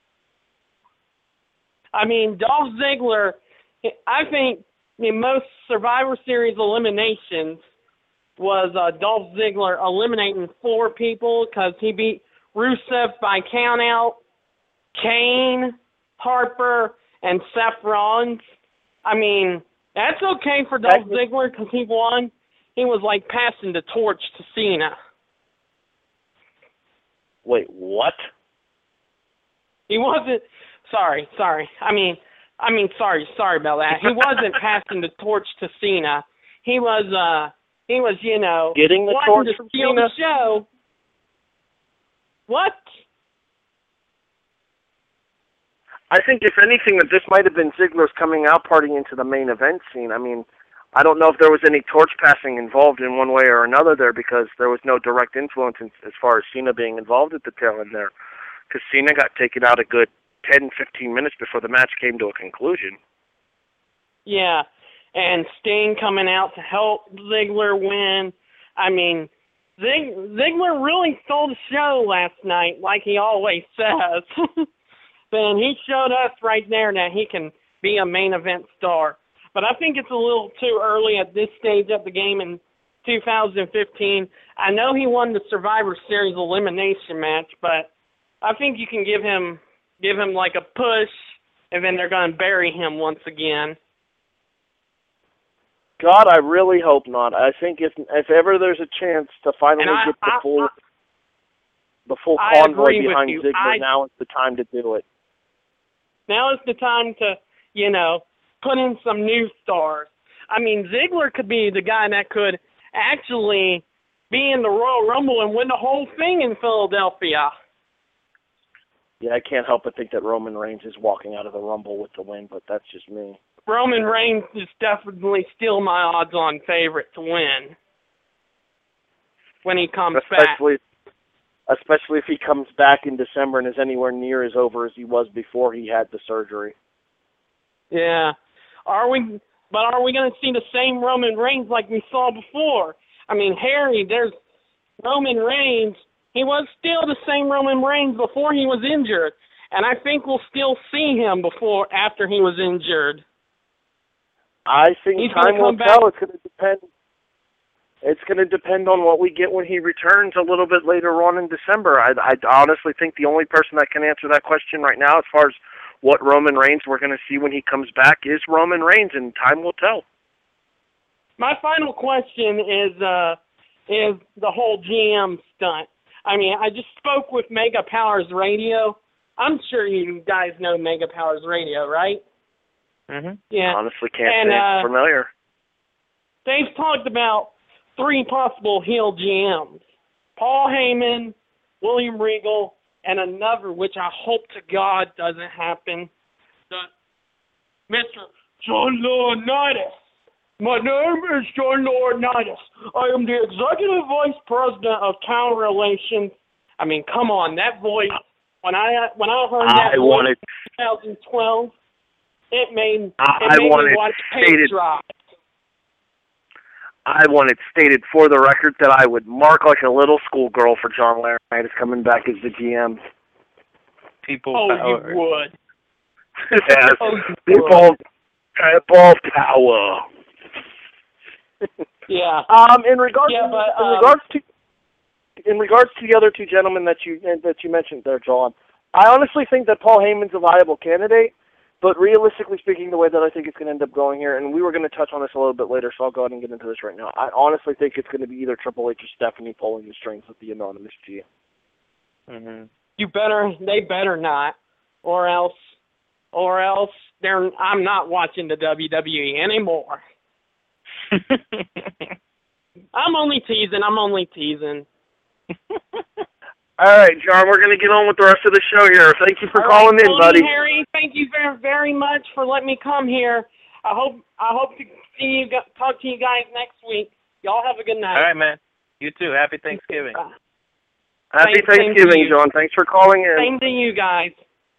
I mean, Dolph Ziggler, I think in most Survivor Series eliminations was Dolph Ziggler eliminating 4 people, because he beat Rusev by countout, Kane, Harper, and Seth Rollins. I mean, that's okay for Dolph Ziggler because he won. He was like passing the torch to Cena. Wait, what? He wasn't. Sorry. I mean, sorry about that. He wasn't passing the torch to Cena. He was, getting the torch from steal Cena. The show. What? I think, if anything, that this might have been Ziggler's coming out party into the main event scene. I mean, I don't know if there was any torch passing involved in one way or another there, because there was no direct influence as far as Cena being involved at the tail end there. Because Cena got taken out a good 10, 15 minutes before the match came to a conclusion. Yeah, and Sting coming out to help Ziggler win. I mean, Ziggler really stole the show last night, like he always says. Then he showed us right there that he can be a main event star. But I think it's a little too early at this stage of the game in 2015. I know he won the Survivor Series elimination match, but I think you can give him like a push, and then they're going to bury him once again. God, I really hope not. I think if ever there's a chance to finally get the full convoy behind Ziggler, now is the time to do it. Now is the time to, put in some new stars. I mean, Ziggler could be the guy that could actually be in the Royal Rumble and win the whole thing in Philadelphia. Yeah, I can't help but think that Roman Reigns is walking out of the Rumble with the win, but that's just me. Roman Reigns is definitely still my odds-on favorite to win when he comes back. Especially if he comes back in December and is anywhere near as over as he was before he had the surgery. Yeah. Are we going to see the same Roman Reigns like we saw before? I mean, Harry, there's Roman Reigns. He was still the same Roman Reigns before he was injured, and I think we'll still see him after he was injured. I think time will tell. It's going to depend. It's going to depend on what we get when he returns a little bit later on in December. I honestly think the only person that can answer that question right now, as far as what Roman Reigns we're going to see when he comes back, is Roman Reigns, and time will tell. My final question is the whole GM stunt. I mean, I just spoke with Mega Powers Radio. I'm sure you guys know Mega Powers Radio, right? Mm-hmm. Yeah. Honestly, can't say it's familiar. They've talked about 3 possible heel GMs: Paul Heyman, William Regal, and another, which I hope to God doesn't happen, Mr. John Laurinaitis. My name is John Laurinaitis. I am the Executive Vice President of Town Relations. I mean, come on, that voice, when I heard that voice in 2012, it made me watch paint dry. I want it stated for the record that I would mark like a little schoolgirl for John Laurinaitis coming back as the GM. You would. Yes. People power. Yeah. In regards to the other 2 gentlemen that you mentioned there, John, I honestly think that Paul Heyman's a viable candidate. But realistically speaking, the way that I think it's going to end up going here, and we were going to touch on this a little bit later, so I'll go ahead and get into this right now. I honestly think it's going to be either Triple H or Stephanie pulling the strings with the anonymous GM. Mm-hmm. They better not, or else I'm not watching the WWE anymore. I'm only teasing. All right, John, we're going to get on with the rest of the show here. Thank you for calling in, buddy. Harry, thank you very, very much for letting me come here. I hope to talk to you guys next week. Y'all have a good night. All right, man. You too. Happy Thanksgiving. Happy Thanksgiving, John. Thanks for calling in. Same to you guys.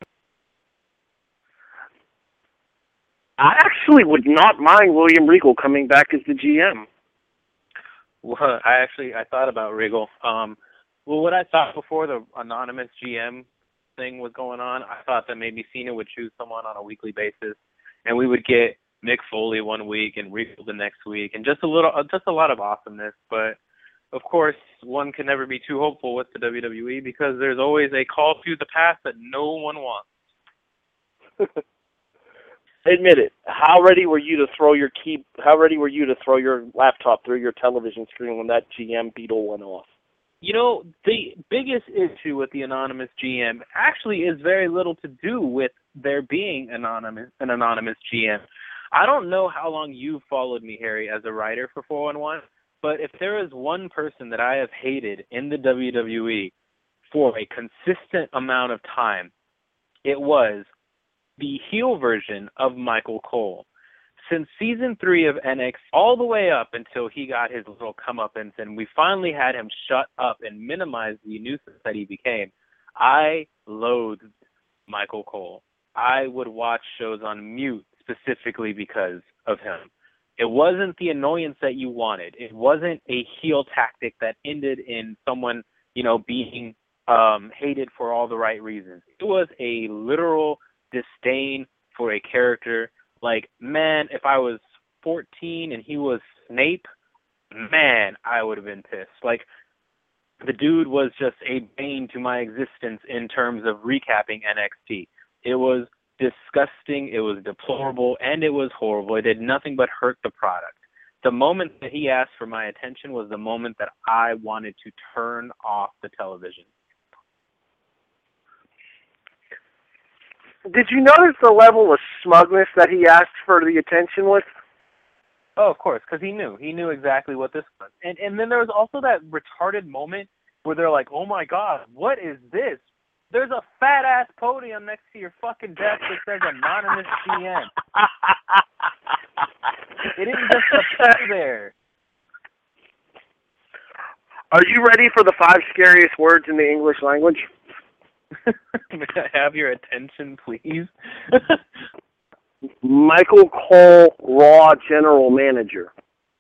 I actually would not mind William Regal coming back as the GM. Well, I thought about Regal. Well, what I thought before the anonymous GM thing was going on, I thought that maybe Cena would choose someone on a weekly basis, and we would get Mick Foley one week and Regal the next week, and just a lot of awesomeness. But of course, one can never be too hopeful with the WWE because there's always a call to the past that no one wants. Admit it. How ready were you to throw your laptop through your television screen when that GM beetle went off? You know, the biggest issue with the anonymous GM actually is very little to do with there being an anonymous GM. I don't know how long you've followed me, Harry, as a writer for 411, but if there is one person that I have hated in the WWE for a consistent amount of time, it was the heel version of Michael Cole. Since season 3 of NXT, all the way up until he got his little comeuppance and we finally had him shut up and minimize the nuisance that he became, I loathed Michael Cole. I would watch shows on mute specifically because of him. It wasn't the annoyance that you wanted. It wasn't a heel tactic that ended in someone, being hated for all the right reasons. It was a literal disdain for a character. Like, man, if I was 14 and he was Snape, man, I would have been pissed. Like, the dude was just a bane to my existence in terms of recapping NXT. It was disgusting, it was deplorable, and it was horrible. It did nothing but hurt the product. The moment that he asked for my attention was the moment that I wanted to turn off the television. Did you notice the level of smugness that he asked for the attention with? Oh, of course, because he knew exactly what this was. And then there was also that retarded moment where they're like, oh my God, what is this? There's a fat-ass on next to your fucking desk that says anonymous GM. It didn't just appear there. Are you ready for the 5 scariest words in the English language? May I have your attention, please? Michael Cole, Raw General Manager.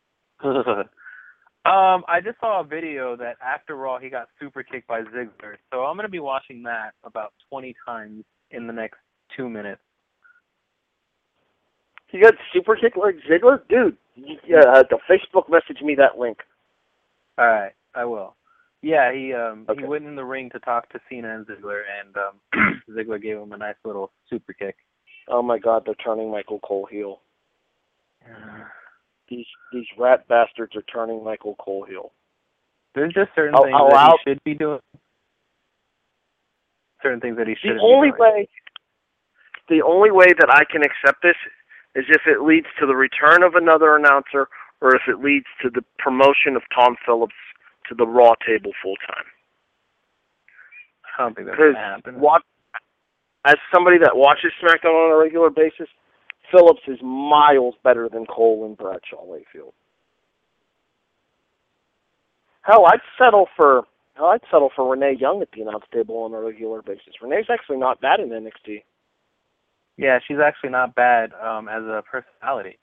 I just saw a video that after Raw he got super kicked by Ziggler, so I'm gonna be watching that about 20 times in the next 2 minutes. He got super kicked like Ziggler, dude. The Facebook message me that link. All right, I will. Yeah, he Okay. he went in the ring to talk to Cena and Ziggler, and Ziggler gave him a nice little super kick. Oh my God, they're turning Michael Cole heel. These rat bastards are turning Michael Cole heel. There's just certain things that he should be doing. Certain things that he shouldn't be doing. The only way that I can accept this is if it leads to the return of another announcer, or if it leads to the promotion of Tom Phillips to the Raw table full time. I don't think that's going to happen. As somebody that watches SmackDown on a regular basis, Phillips is miles better than Cole and Bradshaw Layfield. Hell, I'd settle for Renee Young at the announce table on a regular basis. Renee's actually not bad in NXT. Yeah, she's actually not bad as a personality.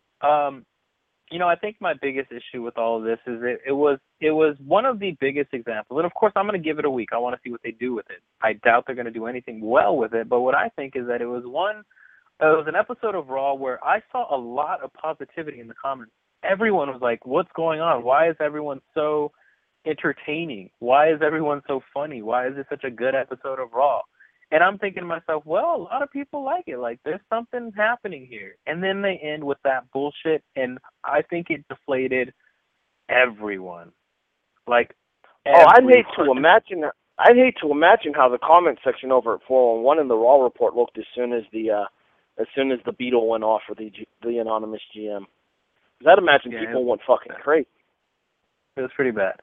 I think my biggest issue with all of this is it was one of the biggest examples. And of course, I'm going to give it a week. I want to see what they do with it. I doubt they're going to do anything well with it. But what I think is that it was an episode of Raw where I saw a lot of positivity in the comments. Everyone was like, "What's going on? Why is everyone so entertaining? Why is everyone so funny? Why is this such a good episode of Raw?" And I'm thinking to myself, well, a lot of people like it. Like, there's something happening here. And then they end with that bullshit, and I think it deflated everyone. Like, I'd hate to imagine how the comment section over at 411 in the Raw report looked as soon as the Beetle went off for the anonymous GM. Because I'd imagine people went fucking crazy. It was pretty bad.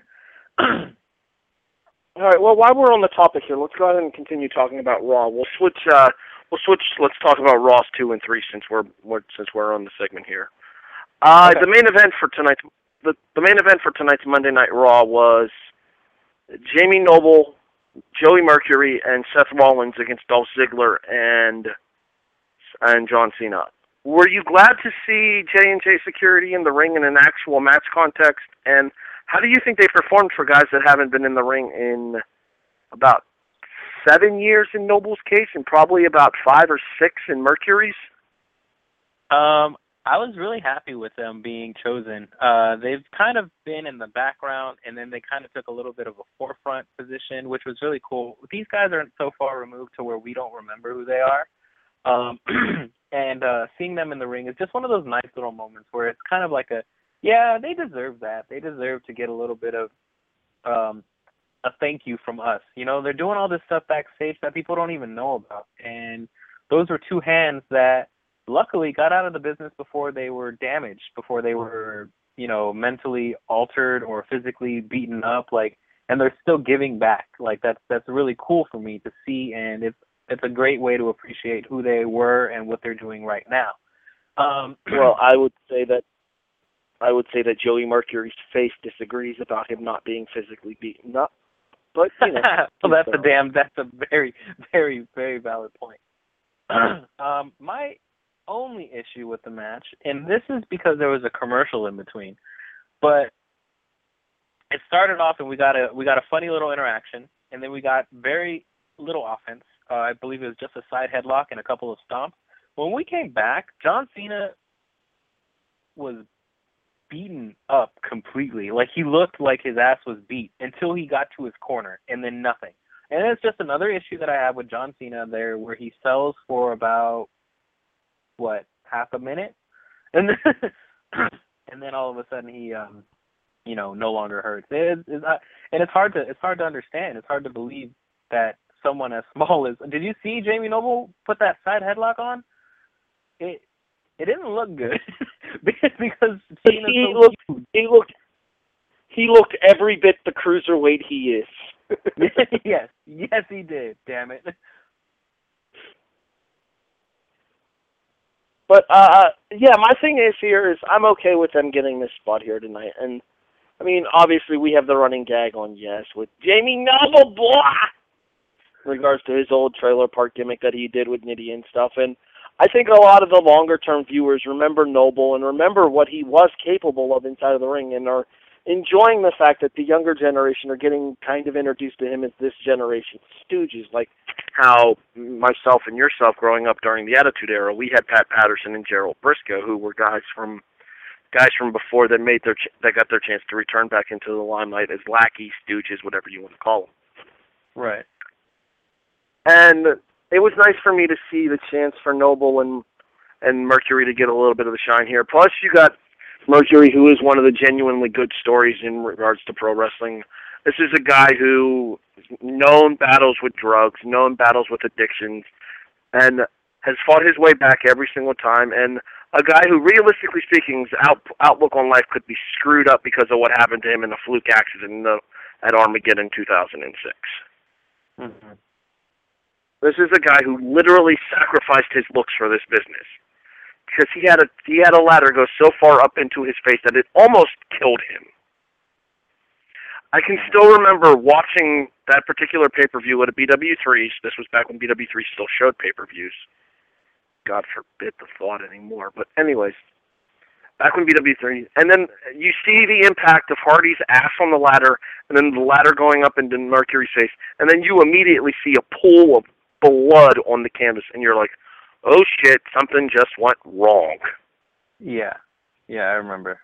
All right. Well, while we're on the topic here, let's go ahead and continue talking about Raw. We'll switch. Let's talk about Raws 2 and 3 since we're on the segment here. Okay. The main event for tonight's Monday Night Raw was Jamie Noble, Joey Mercury, and Seth Rollins against Dolph Ziggler and John Cena. Were you glad to see J&J Security in the ring in an actual match context? And how do you think they performed for guys that haven't been in the ring in about 7 years in Noble's case and probably about 5 or 6 in Mercury's? I was really happy with them being chosen. They've kind of been in the background, and then they kind of took a little bit of a forefront position, which was really cool. These guys aren't so far removed to where we don't remember who they are. And seeing them in the ring is just one of those nice little moments where it's kind of like they deserve that. They deserve to get a little bit of a thank you from us. You know, they're doing all this stuff backstage that people don't even know about. And those were two hands that luckily got out of the business before they were damaged, before they were, mentally altered or physically beaten up, and they're still giving back. Like that's really cool for me to see, and it's a great way to appreciate who they were and what they're doing right now. Well, I would say that Joey Mercury's face disagrees about him not being physically beaten up. But well, that's a very, very, very valid point. My only issue with the match, and this is because there was a commercial in between, but it started off and we got a funny little interaction, and then we got very little offense. I believe it was just a side headlock and a couple of stomps. When we came back, John Cena was beaten up completely. Like, he looked like his ass was beat until he got to his corner, and then nothing. And it's just another issue that I have with John Cena there, where he sells for about, half a minute? And then all of a sudden he, no longer hurts. And it's hard to understand. It's hard to believe that someone as small as... Did you see Jamie Noble put that side headlock on? It didn't look good because he looked every bit the cruiserweight he is. Yes, he did. Damn it. But, yeah, my thing is here is I'm okay with them getting this spot here tonight. And, I mean, obviously we have the running gag on Yes with Jamie Noble, blah, in regards to his old trailer park gimmick that he did with Nitty and stuff. And I think a lot of the longer-term viewers remember Noble and remember what he was capable of inside of the ring and are enjoying the fact that the younger generation are getting kind of introduced to him as this generation's stooges, like how myself and yourself growing up during the Attitude Era, we had Pat Patterson and Gerald Briscoe, who were guys from before that that got their chance to return back into the limelight as lackeys, stooges, whatever you want to call them. Right. And it was nice for me to see the chance for Noble and Mercury to get a little bit of the shine here. Plus, you got Mercury, who is one of the genuinely good stories in regards to pro wrestling. This is a guy who known battles with drugs, known battles with addictions, and has fought his way back every single time. And a guy who, realistically speaking, his outlook on life could be screwed up because of what happened to him in the fluke accident at Armageddon 2006. Mm-hmm. This is a guy who literally sacrificed his looks for this business because he had a ladder go so far up into his face that it almost killed him. I can still remember watching that particular pay-per-view at a BW3. This was back when BW3 still showed pay-per-views. God forbid the thought anymore. But anyways, back when BW3. And then you see the impact of Hardy's ass on the ladder and then the ladder going up into Mercury's face. And then you immediately see a pool of blood on the canvas. And you're like, oh shit, something just went wrong. Yeah. Yeah, I remember.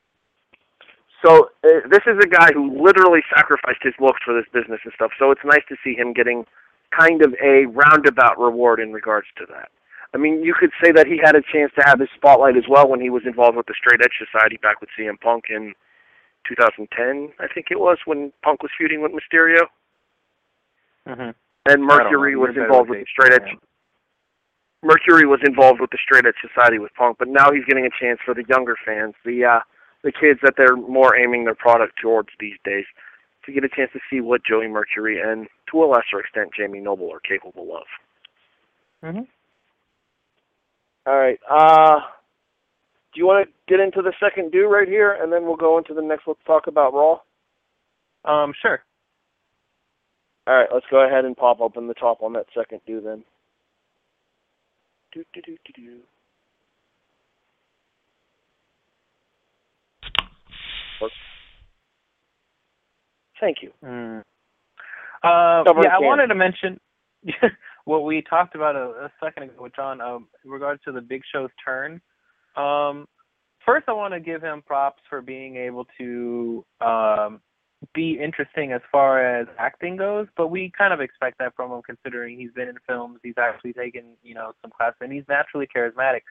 So this is a guy who literally sacrificed his looks for this business and stuff. So it's nice to see him getting kind of a roundabout reward in regards to that. I mean, you could say that he had a chance to have his spotlight as well when he was involved with the Straight Edge Society back with CM Punk in 2010, I think it was, when Punk was feuding with Mysterio. Mm-hmm. And Mercury was involved with the Straight Edge. Mercury was involved with the Straight Edge Society with Punk, but now he's getting a chance for the younger fans, the kids that they're more aiming their product towards these days, to get a chance to see what Joey Mercury and, to a lesser extent, Jamie Noble are capable of. Mm-hmm. All right. Do you want to get into the second do right here, and then we'll go into the next? Let's talk about Raw. Sure. All right. Let's go ahead and pop open the top on that second do then. Do. Thank you. Yeah, I wanted to mention what we talked about a second ago with John in regards to the Big Show's turn. First, I want to give him props for being able to be interesting as far as acting goes, but we kind of expect that from him considering he's been in films, he's actually taken, some class, and he's naturally charismatic.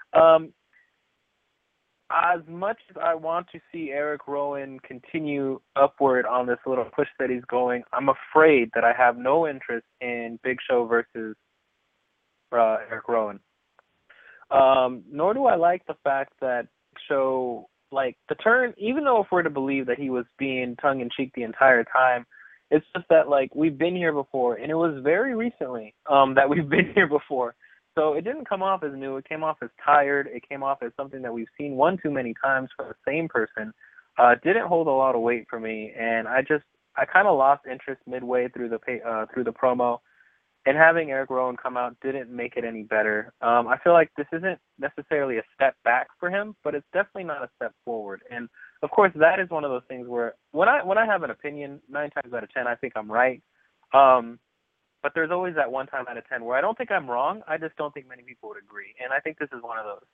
As much as I want to see Eric Rowan continue upward on this little push that he's going, I'm afraid that I have no interest in Big Show versus Eric Rowan. Nor do I like the fact that Show, like, the turn, even though if we're to believe that he was being tongue-in-cheek the entire time, it's just that, like, we've been here before, and it was very recently that we've been here before. So it didn't come off as new. It came off as tired. It came off as something that we've seen one too many times from the same person. Didn't hold a lot of weight for me, and I kind of lost interest midway through the promo. And having Eric Rowan come out didn't make it any better. I feel like this isn't necessarily a step back for him, but it's definitely not a step forward. And of course, that is one of those things where when I have an opinion, 9 times out of 10, I think I'm right. But there's always that 1 time out of 10 where I don't think I'm wrong. I just don't think many people would agree. And I think this is one of those.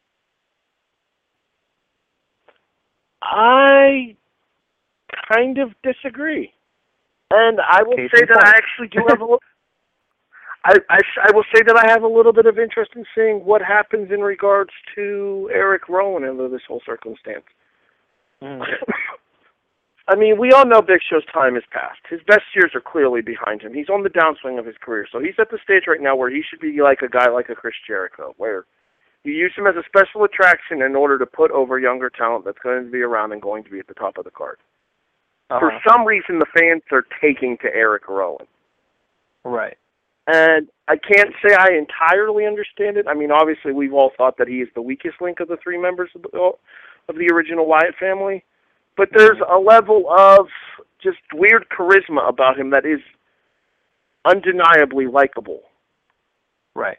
I kind of disagree. And I will say that I actually do have a little... I will say that I have a little bit of interest in seeing what happens in regards to Eric Rowan under this whole circumstance. Mm. I mean, we all know Big Show's time has passed. His best years are clearly behind him. He's on the downswing of his career. So he's at the stage right now where he should be like a guy like a Chris Jericho, where you use him as a special attraction in order to put over younger talent that's going to be around and going to be at the top of the card. For some reason, the fans are taking to Eric Rowan. Right. And I can't say I entirely understand it. I mean, obviously, we've all thought that he is the weakest link of the three members of the original Wyatt family. But there's a level of just weird charisma about him that is undeniably likable. Right.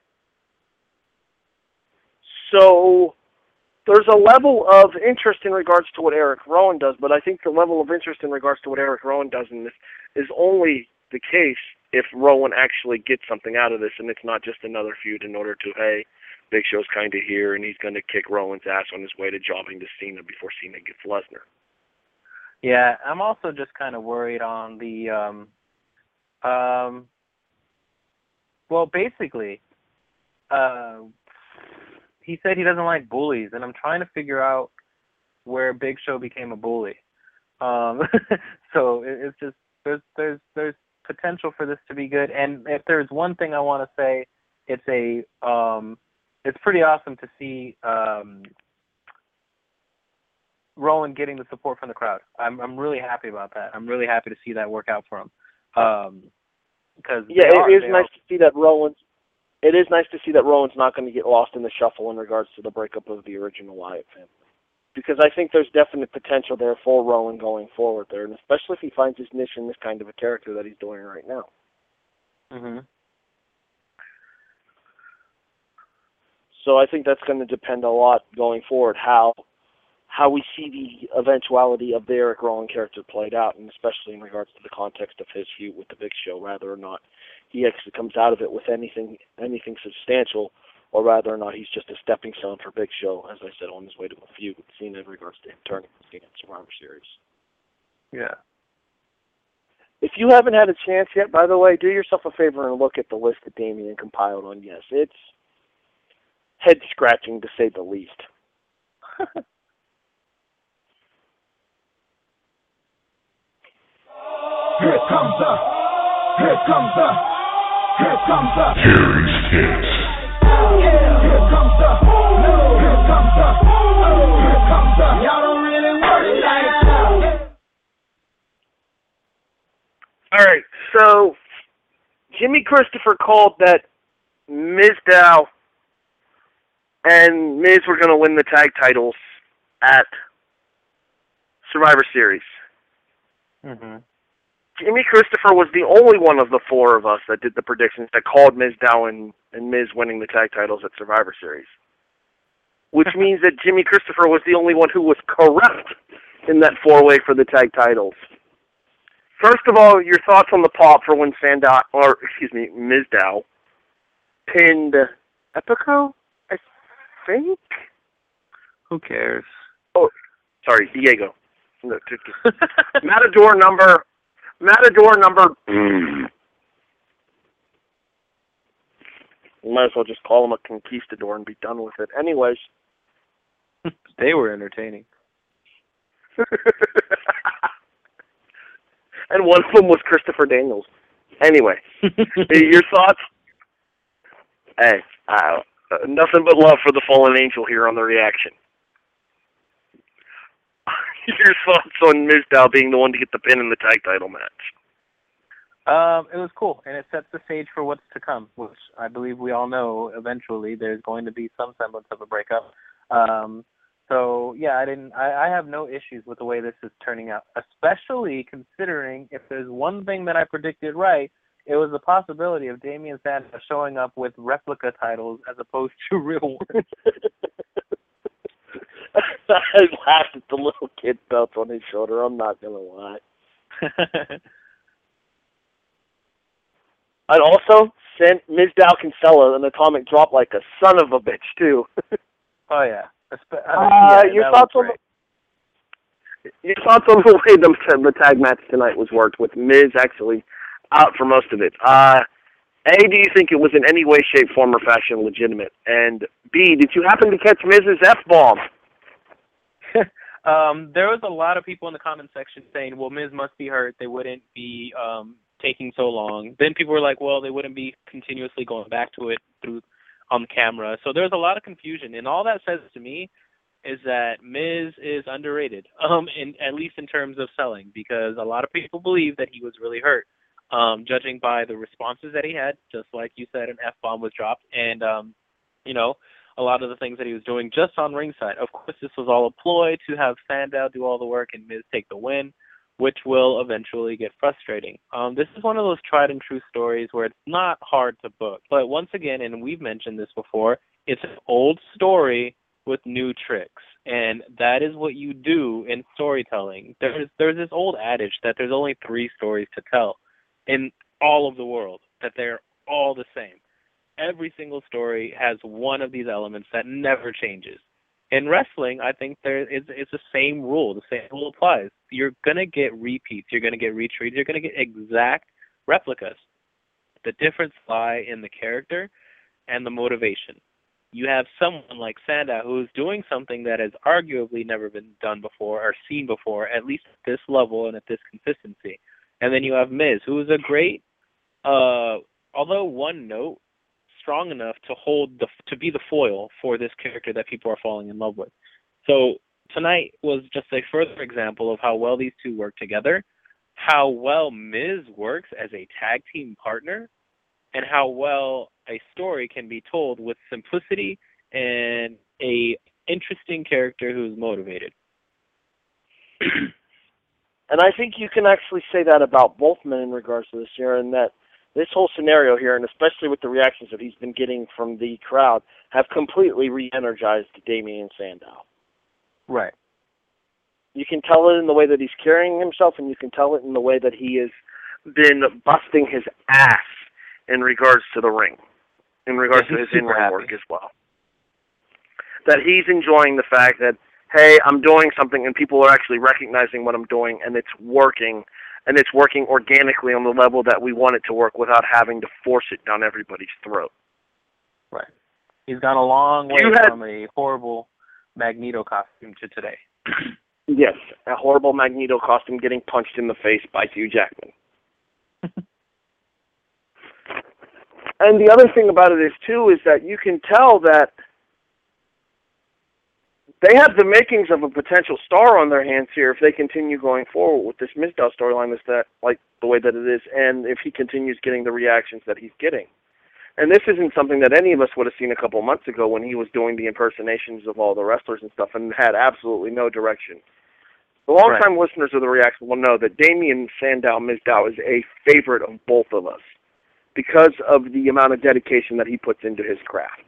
So there's a level of interest in regards to what Eric Rowan does, but I think the level of interest in regards to what Eric Rowan does in this is only the case if Rowan actually gets something out of this, and it's not just another feud in order to, hey, Big Show's kind of here, and he's going to kick Rowan's ass on his way to jobbing to Cena before Cena gets Lesnar. Yeah, I'm also just kind of worried on the, well, basically, he said he doesn't like bullies, and I'm trying to figure out where Big Show became a bully. So it's just, there's potential for this to be good, and if there's one thing I want to say, it's pretty awesome to see Rowan getting the support from the crowd. I'm really happy about that. I'm really happy to see that work out for him. Because it is nice to see that Rowan's not going to get lost in the shuffle in regards to the breakup of the original Wyatt family. Because I think there's definite potential there for Rowan going forward there, and especially if he finds his niche in this kind of a character that he's doing right now. Mm-hmm. So I think that's going to depend a lot going forward how we see the eventuality of the Eric Rowan character played out, and especially in regards to the context of his feud with the Big Show, rather or not he actually comes out of it with anything substantial, or rather or not he's just a stepping stone for Big Show, as I said, on his way to a feud with Cena in regards to him turning against Survivor Series. Yeah. If you haven't had a chance yet, by the way, do yourself a favor and look at the list that Damian compiled on Yes. It's head-scratching, to say the least. Here comes the Harry's Hits. y'all don't really work like that. All right, so Jimmy Christopher called that Mizdow and Miz were going to win the tag titles at Survivor Series. Mm-hmm. Jimmy Christopher was the only one of the four of us that did the predictions that called Mizdow and Miz winning the tag titles at Survivor Series. Which means that Jimmy Christopher was the only one who was correct in that four-way for the tag titles. First of all, your thoughts on the pop for when Mizdow pinned Epico, I think? Who cares? Oh, sorry, Diego. Matador number. You might as well just call him a conquistador and be done with it. Anyways. They were entertaining. And one of them was Christopher Daniels. Anyway, your thoughts? Hey, nothing but love for the fallen angel here on the reaction. Your thoughts on Mizdow being the one to get the pin in the tag title match? It was cool, and it sets the stage for what's to come, which I believe we all know eventually there's going to be some semblance of a breakup. So yeah, I have no issues with the way this is turning out, especially considering if there's one thing that I predicted right, it was the possibility of Damian Sandow showing up with replica titles as opposed to real ones. I laughed at the little kid belt on his shoulder, I'm not going to lie. I'd also sent Mizdow Kinsella an atomic drop like a son of a bitch, too. Oh, yeah. Your thoughts on the way the tag match tonight was worked, with Miz actually out for most of it. A, do you think it was in any way, shape, form, or fashion legitimate? And B, did you happen to catch Miz's F-bomb? There was a lot of people in the comment section saying, well, Miz must be hurt. They wouldn't be taking so long. Then people were like, well, they wouldn't be continuously going back to it on the camera. So there's a lot of confusion. And all that says to me is that Miz is underrated, at least in terms of selling, because a lot of people believe that he was really hurt. judging by the responses that he had, just like you said, an F-bomb was dropped, and, a lot of the things that he was doing just on ringside. Of course, this was all a ploy to have Sandow do all the work and Miz take the win, which will eventually get frustrating. This is one of those tried and true stories where it's not hard to book. But once again, and we've mentioned this before, it's an old story with new tricks. And that is what you do in storytelling. There's this old adage that there's only 3 stories to tell in all of the world, that they're all the same. Every single story has one of these elements that never changes. In wrestling, I think it's the same rule. The same rule applies. You're going to get repeats. You're going to get retreats. You're going to get exact replicas. The difference lie in the character and the motivation. You have someone like Sandow who's doing something that has arguably never been done before or seen before, at least at this level and at this consistency. And then you have Miz, who is a great, although one note, strong enough to be the foil for this character that people are falling in love with. So tonight was just a further example of how well these two work together, how well Miz works as a tag team partner, and how well a story can be told with simplicity and a interesting character who's motivated. And I think you can actually say that about both men in regards to this year, and that this whole scenario here, and especially with the reactions that he's been getting from the crowd, have completely re-energized Damien Sandow. Right. You can tell it in the way that he's carrying himself, and you can tell it in the way that he has been busting his ass in regards to the ring, in regards to his in-ring work as well. That he's enjoying the fact that, hey, I'm doing something, and people are actually recognizing what I'm doing, and it's working. And it's working organically on the level that we want it to work without having to force it down everybody's throat. Right. He's gone a long way from a horrible Magneto costume to today. Yes, a horrible Magneto costume getting punched in the face by Hugh Jackman. And the other thing about it is, too, is that you can tell that they have the makings of a potential star on their hands here if they continue going forward with this Mizdow storyline, like the way that it is, and if he continues getting the reactions that he's getting. And this isn't something that any of us would have seen a couple months ago when he was doing the impersonations of all the wrestlers and stuff and had absolutely no direction. The long-time listeners of the reaction will know that Damien Sandow Mizdow is a favorite of both of us because of the amount of dedication that he puts into his craft.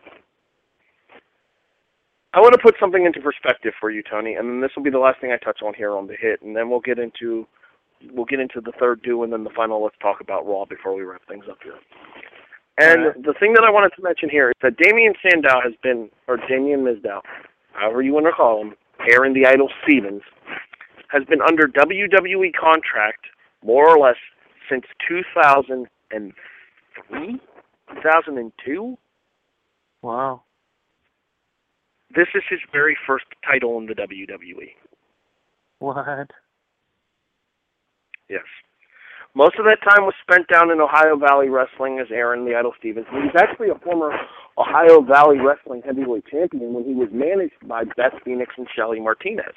I want to put something into perspective for you, Tony, and then this will be the last thing I touch on here on the hit, and then we'll get into the third do, and then the final let's talk about Raw before we wrap things up here. And the thing that I wanted to mention here is that Damien Sandow has been, or Damien Mizdow, however you want to call him, Aaron the Idol Stevens, has been under WWE contract more or less since 2003? 2002? Wow. This is his very first title in the WWE. What? Yes. Most of that time was spent down in Ohio Valley Wrestling as Aaron the Idol Stevens. He was actually a former Ohio Valley Wrestling heavyweight champion when he was managed by Beth Phoenix and Shelly Martinez.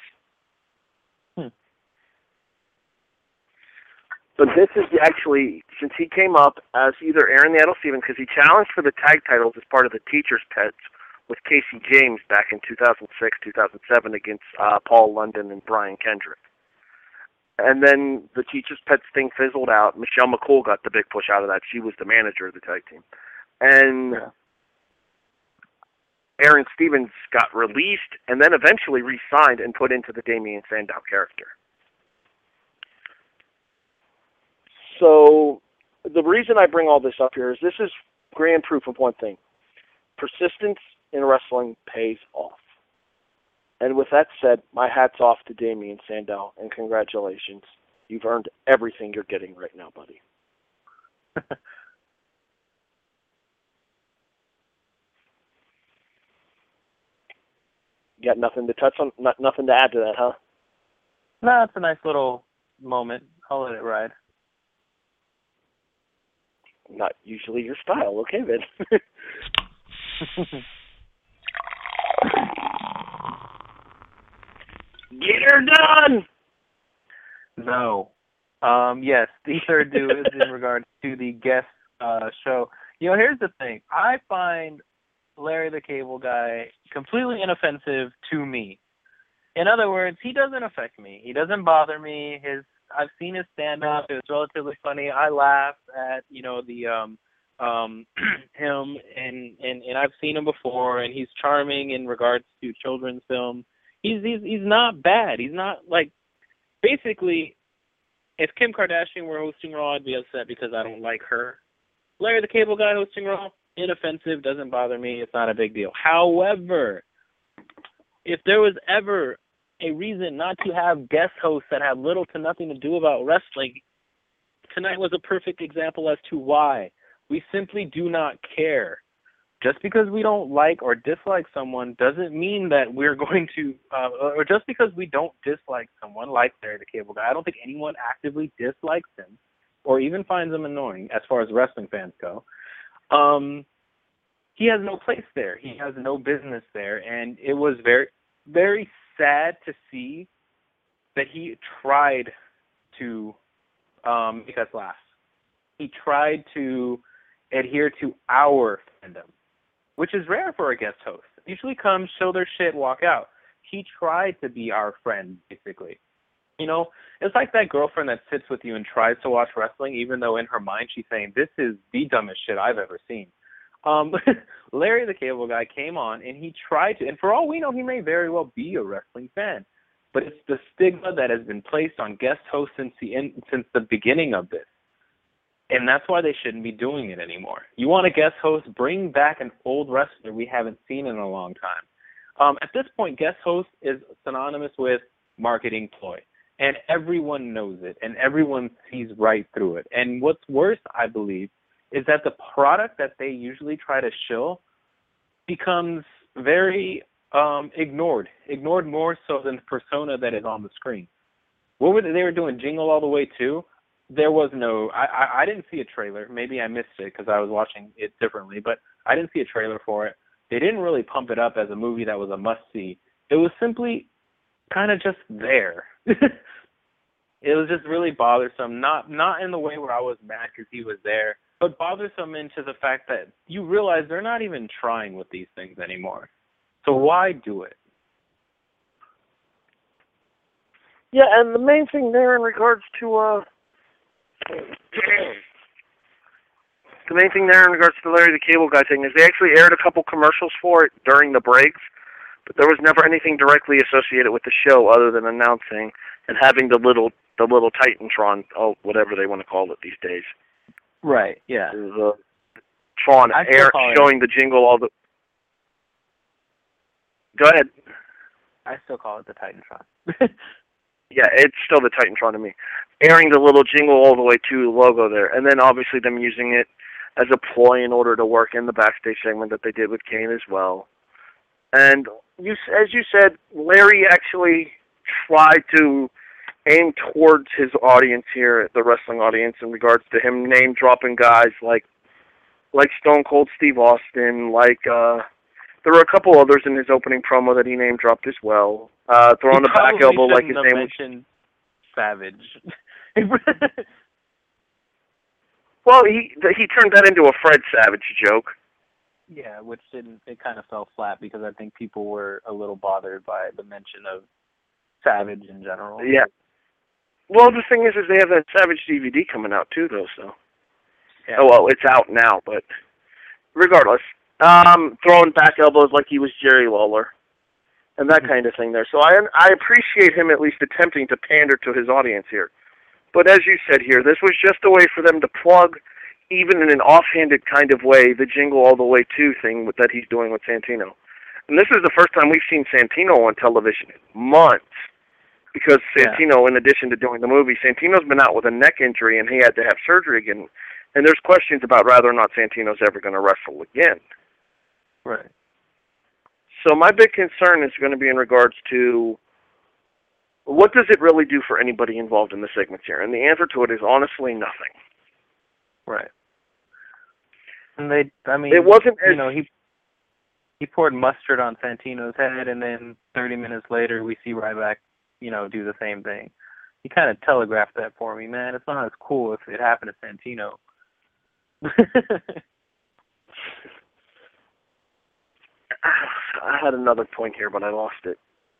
But this is actually, since he came up as either Aaron the Idol Stevens, because he challenged for the tag titles as part of the Teacher's Pets with Casey James back in 2006, 2007 against Paul London and Brian Kendrick. And then the Teacher's Pets thing fizzled out. Michelle McCool got the big push out of that. She was the manager of the tag team. And Aaron Stevens got released and then eventually re-signed and put into the Damien Sandow character. So the reason I bring all this up here is this is grand proof of one thing. Persistence in wrestling pays off. And with that said, my hat's off to Damien Sandow, and congratulations. You've earned everything you're getting right now, buddy. You got nothing to touch on? Nothing to add to that, huh? No, it's a nice little moment. I'll let it ride. Not usually your style. Okay, then. Get her done! No. Yes, the third do is in regards to the guest show. Here's the thing. I find Larry the Cable Guy completely inoffensive to me. In other words, he doesn't affect me. He doesn't bother me. I've seen his stand-up. It was relatively funny. I laughed at, him, and I've seen him before, and he's charming in regards to children's film. He's not bad. He's not, basically, if Kim Kardashian were hosting Raw, I'd be upset because I don't like her. Larry the Cable Guy hosting Raw, inoffensive, doesn't bother me. It's not a big deal. However, if there was ever a reason not to have guest hosts that have little to nothing to do about wrestling, tonight was a perfect example as to why. We simply do not care. Just because we don't like or dislike someone doesn't mean that we're going to, or just because we don't dislike someone like Larry the Cable Guy, I don't think anyone actively dislikes him or even finds him annoying as far as wrestling fans go. He has no place there. He has no business there, and it was very, very sad to see that he tried to make us laugh. He tried to adhere to our fandom, which is rare for a guest host. Usually come, show their shit, walk out. He tried to be our friend, basically. It's like that girlfriend that sits with you and tries to watch wrestling, even though in her mind she's saying, this is the dumbest shit I've ever seen. Larry the Cable Guy came on, and he tried to, and for all we know, he may very well be a wrestling fan. But it's the stigma that has been placed on guest hosts since the beginning of this. And that's why they shouldn't be doing it anymore. You want a guest host, bring back an old wrestler we haven't seen in a long time. At this point, guest host is synonymous with marketing ploy. And everyone knows it, and everyone sees right through it. And what's worse, I believe, is that the product that they usually try to shill becomes very ignored more so than the persona that is on the screen. They were doing Jingle All the Way too. There was no, I didn't see a trailer. Maybe I missed it because I was watching it differently, but I didn't see a trailer for it. They didn't really pump it up as a movie that was a must-see. It was simply kind of just there. It was just really bothersome, not in the way where I was mad because he was there, but bothersome into the fact that you realize they're not even trying with these things anymore. So why do it? Yeah, and the main thing there in regards to the Larry the Cable Guy thing is they actually aired a couple commercials for it during the breaks, but there was never anything directly associated with the show other than announcing and having the little Titantron, whatever they want to call it these days. Right, yeah. The Tron showing the jingle all the... Go ahead. I still call it the Titantron. Yeah, it's still the Titantron to me. Airing the little Jingle All the Way to logo there. And then obviously them using it as a ploy in order to work in the backstage segment that they did with Kane as well. And as you said, Larry actually tried to aim towards his audience here, the wrestling audience, in regards to him name-dropping guys like Stone Cold Steve Austin, there were a couple others in his opening promo that he name-dropped as well. Throwing the back elbow like his name was... Savage. Well, he turned that into a Fred Savage joke. Yeah, which it kind of fell flat because I think people were a little bothered by the mention of Savage in general. Yeah. Well, the thing is they have that Savage DVD coming out too, though, so... Yeah. Oh, well, it's out now, but regardless... throwing back elbows like he was Jerry Lawler, and that kind of thing there. So I appreciate him at least attempting to pander to his audience here. But as you said here, this was just a way for them to plug, even in an offhanded kind of way, the Jingle All the Way to thing that he's doing with Santino. And this is the first time we've seen Santino on television in months. Because Santino, in addition to doing the movie, Santino's been out with a neck injury and he had to have surgery again. And there's questions about whether or not Santino's ever going to wrestle again. Right. So my big concern is going to be in regards to what does it really do for anybody involved in the segments here? And the answer to it is honestly nothing. Right. And it wasn't he poured mustard on Santino's head, and then 30 minutes later we see Ryback, do the same thing. He kind of telegraphed that for me, man. It's not as cool if it happened to Santino. I had another point here, but I lost it.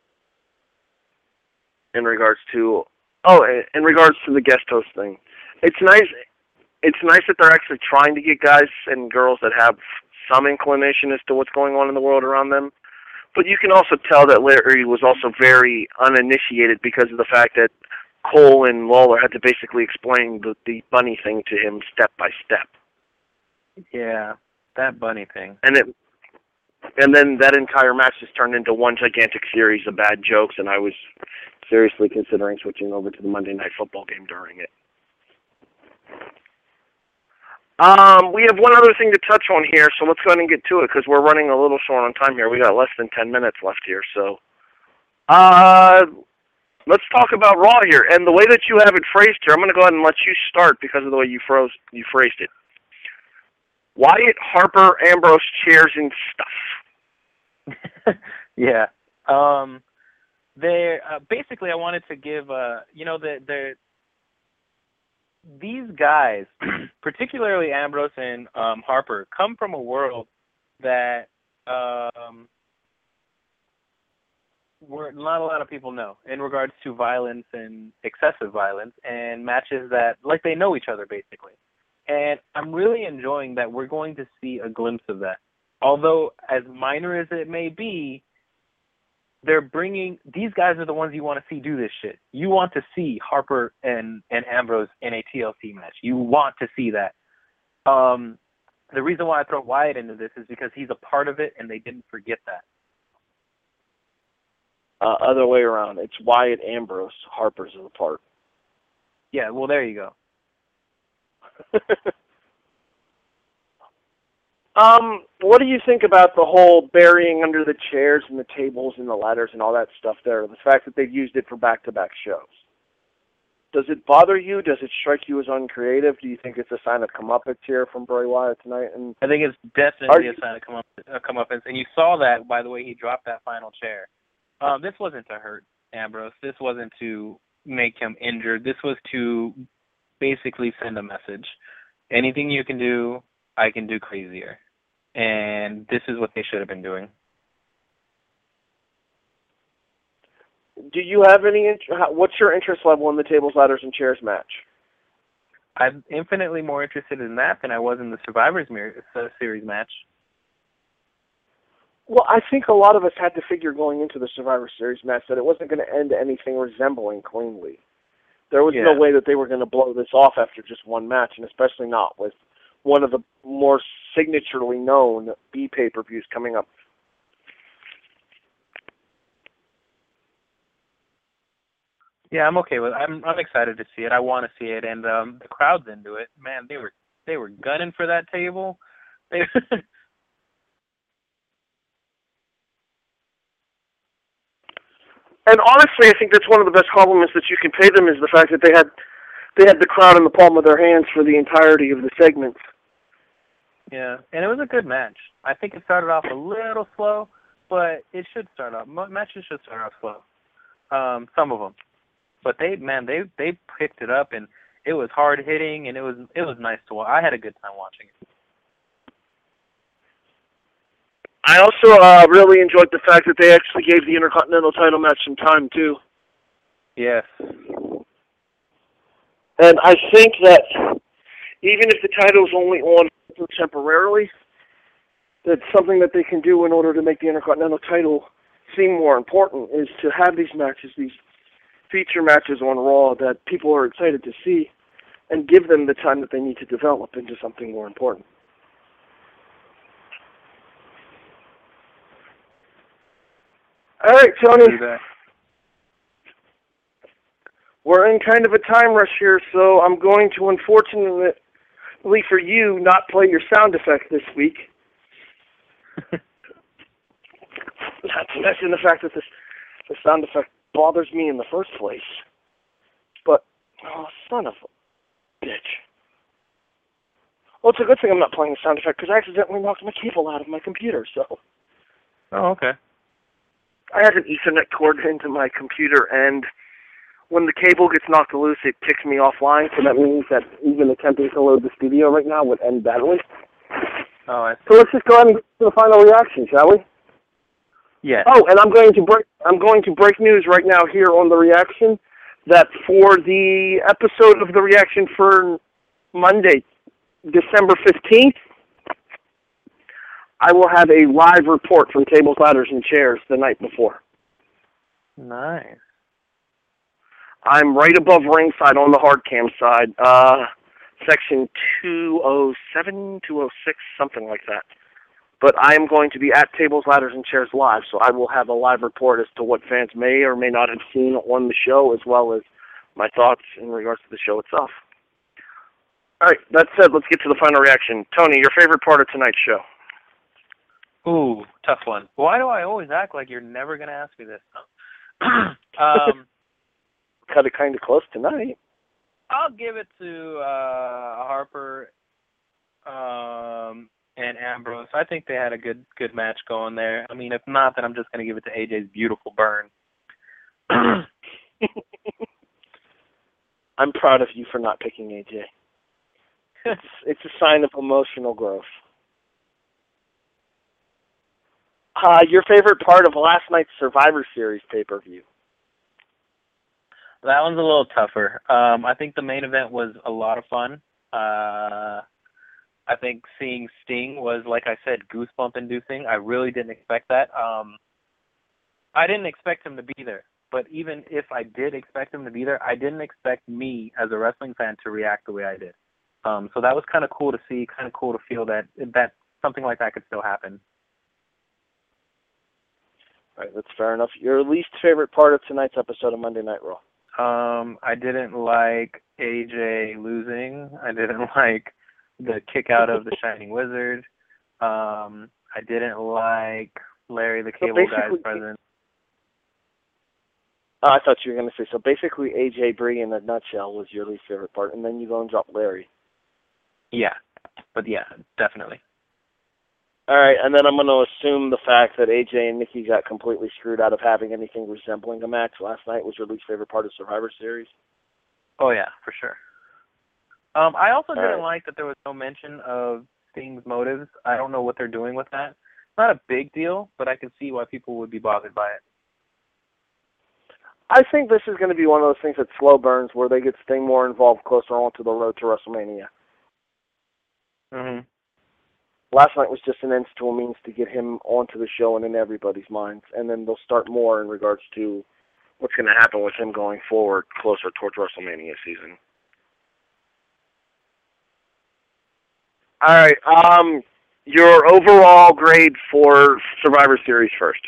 In regards to the guest host thing, it's nice. It's nice that they're actually trying to get guys and girls that have some inclination as to what's going on in the world around them. But you can also tell that Larry was also very uninitiated because of the fact that Cole and Lawler had to basically explain the bunny thing to him step by step. Yeah, that bunny thing. And then that entire match just turned into one gigantic series of bad jokes, and I was seriously considering switching over to the Monday Night Football game during it. We have one other thing to touch on here, so let's go ahead and get to it because we're running a little short on time here. We got less than 10 minutes left here, so let's talk about Raw here. And the way that you have it phrased here, I'm going to go ahead and let you start because of the way you phrased it. Wyatt, Harper, Ambrose, chairs, and stuff. Yeah. Basically, I wanted to give, these guys, particularly Ambrose and Harper, come from a world that not a lot of people know in regards to violence and excessive violence and matches that, like, they know each other, basically. And I'm really enjoying that we're going to see a glimpse of that. Although, as minor as it may be, these guys are the ones you want to see do this shit. You want to see Harper and Ambrose in a TLC match. You want to see that. The reason why I throw Wyatt into this is because he's a part of it and they didn't forget that. Other way around. It's Wyatt, Ambrose, Harper's is a part. Yeah, well, there you go. What do you think about the whole burying under the chairs and the tables and the ladders and all that stuff there? The fact that they've used it for back-to-back shows. Does it bother you? Does it strike you as uncreative? Do you think it's a sign of comeuppance here from Bray Wyatt tonight? And I think it's definitely a sign of comeuppance. And you saw that by the way he dropped that final chair. This wasn't to hurt Ambrose. This wasn't to make him injured. This was to basically send a message. Anything you can do, I can do crazier. And this is what they should have been doing. Do you have any what's your interest level in the tables, ladders, and chairs match? I'm infinitely more interested in that than I was in the Survivor Series match. Well, I think a lot of us had to figure going into the Survivor Series match that it wasn't going to end anything resembling cleanly. There was no way that they were going to blow this off after just one match, and especially not with one of the more signaturely known B pay-per-views coming up. Yeah, I'm okay with it. I'm excited to see it. I want to see it, and the crowd's into it. Man, they were gunning for that table. And honestly, I think that's one of the best compliments that you can pay them is the fact that they had the crowd in the palm of their hands for the entirety of the segments. Yeah, and it was a good match. I think it started off a little slow, but it should start off. Matches should start off slow. Some of them, but they picked it up, and it was hard hitting, and it was nice to watch. I had a good time watching it. I also really enjoyed the fact that they actually gave the Intercontinental title match some time, too. Yes. And I think that even if the title's only on temporarily, that's something that they can do in order to make the Intercontinental title seem more important, is to have these matches, these feature matches on Raw that people are excited to see, and give them the time that they need to develop into something more important. All right, Tony. We're in kind of a time rush here, so I'm going to, unfortunately for you, not play your sound effect this week. Not to mention the fact that the sound effect bothers me in the first place. But, oh, son of a bitch. Well, it's a good thing I'm not playing the sound effect, because I accidentally knocked my cable out of my computer, so. Oh, okay. I have an Ethernet cord into my computer, and when the cable gets knocked loose, it kicks me offline, so that means that even attempting to load the studio right now would end badly. Oh, So let's just go ahead and get to the final reaction, shall we? yeah. Oh, and I'm going to break news right now here on the reaction that for the episode of the reaction for Monday, December 15th, I will have a live report from Tables, Ladders, and Chairs the night before. Nice. I'm right above ringside on the hard cam side, section 207, 206, something like that. But I am going to be at Tables, Ladders, and Chairs live, so I will have a live report as to what fans may or may not have seen on the show, as well as my thoughts in regards to the show itself. All right, that said, let's get to the final reaction. Tony, your favorite part of tonight's show? Ooh, tough one. Why do I always act like you're never going to ask me this? Cut it kind of close tonight. I'll give it to Harper and Ambrose. I think they had a good match going there. I mean, if not, then I'm just going to give it to AJ's beautiful burn. I'm proud of you for not picking AJ. It's a sign of emotional growth. Your favorite part of last night's Survivor Series pay-per-view? That one's a little tougher. I think the main event was a lot of fun. I think seeing Sting was, like I said, goosebump-inducing. I really didn't expect that. I didn't expect him to be there. But even if I did expect him to be there, I didn't expect me, as a wrestling fan, to react the way I did. So that was kind of cool to see, kind of cool to feel that something like that could still happen. All right, that's fair enough. Your least favorite part of tonight's episode of Monday Night Raw? I didn't like AJ losing. I didn't like the kick out of the Shining Wizard. I didn't like Larry the Cable Guy's presence. I thought you were going to say, so basically AJ Brie in a nutshell was your least favorite part, and then you go and drop Larry. Yeah, but yeah, definitely. All right, and then I'm going to assume the fact that AJ and Nikki got completely screwed out of having anything resembling a match last night was your least favorite part of Survivor Series? Oh, yeah, for sure. I also didn't like that there was no mention of Sting's motives. I don't know what they're doing with that. It's not a big deal, but I can see why people would be bothered by it. I think this is going to be one of those things that slow burns where they get Sting more involved closer onto the road to WrestleMania. Mm-hmm. Last night was just an ends to a means to get him onto the show and in everybody's minds, and then they'll start more in regards to what's going to happen with him going forward closer towards WrestleMania season. All right, your overall grade for Survivor Series first.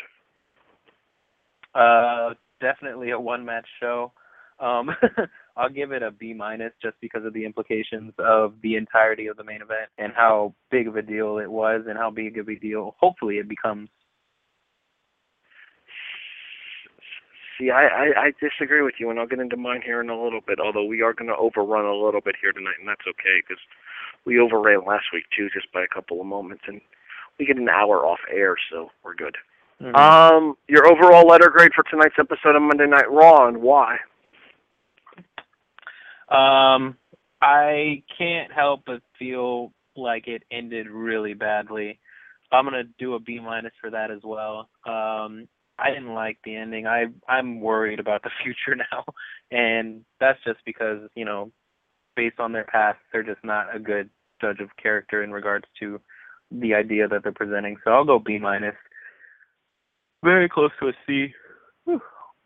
Definitely a one-match show. I'll give it a B- just because of the implications of the entirety of the main event and how big of a deal it was and how big of a deal hopefully it becomes. See, I disagree with you, and I'll get into mine here in a little bit, although we are going to overrun a little bit here tonight, and that's okay because we overran last week, too, just by a couple of moments, and we get an hour off air, so we're good. Mm-hmm. Your overall letter grade for tonight's episode of Monday Night Raw, and why? I can't help but feel like it ended really badly. I'm going to do a B- for that as well. I didn't like the ending. I'm worried about the future now, and that's just because, you know, based on their past, they're just not a good judge of character in regards to the idea that they're presenting. So I'll go B-. Very close to a C. Whew.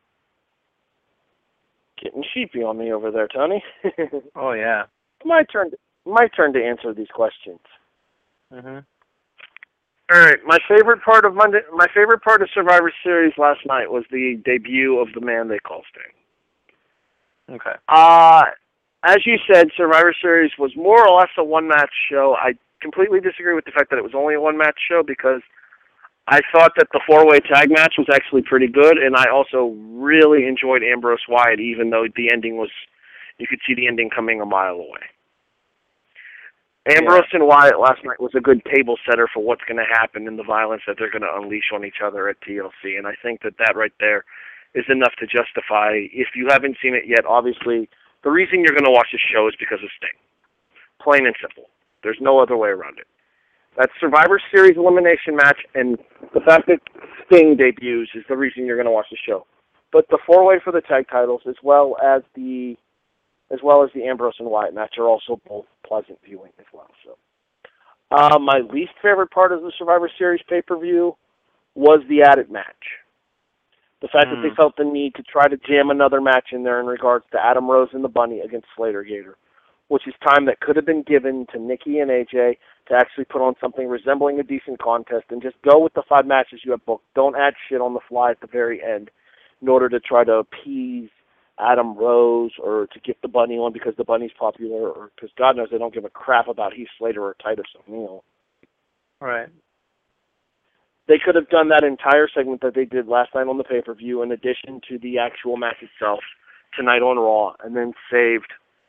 Getting sheepy on me over there, Tony. Oh yeah. My turn to answer these questions. Mhm. All right, my favorite part of Survivor Series last night was the debut of the man they call Sting. Okay. As you said, Survivor Series was more or less a one-match show. I completely disagree with the fact that it was only a one-match show because I thought that the four-way tag match was actually pretty good, and I also really enjoyed Ambrose Wyatt, even though the ending was, you could see the ending coming a mile away. Ambrose and Wyatt last night was a good table setter for what's going to happen in the violence that they're going to unleash on each other at TLC, and I think that right there is enough to justify. If you haven't seen it yet, obviously, the reason you're going to watch this show is because of Sting. Plain and simple. There's no other way around it. That Survivor Series elimination match and the fact that Sting debuts is the reason you're going to watch the show. But the four-way for the tag titles, as well as the Ambrose and Wyatt match, are also both pleasant viewing as well. So, my least favorite part of the Survivor Series pay-per-view was the added match. The fact that they felt the need to try to jam another match in there in regards to Adam Rose and the Bunny against Slater Gator, which is time that could have been given to Nikki and AJ to actually put on something resembling a decent contest and just go with the 5 matches you have booked. Don't add shit on the fly at the very end in order to try to appease Adam Rose or to get the Bunny on because the Bunny's popular or because God knows they don't give a crap about Heath Slater or Titus O'Neil. Right. They could have done that entire segment that they did last night on the pay-per-view in addition to the actual match itself tonight on Raw, and then saved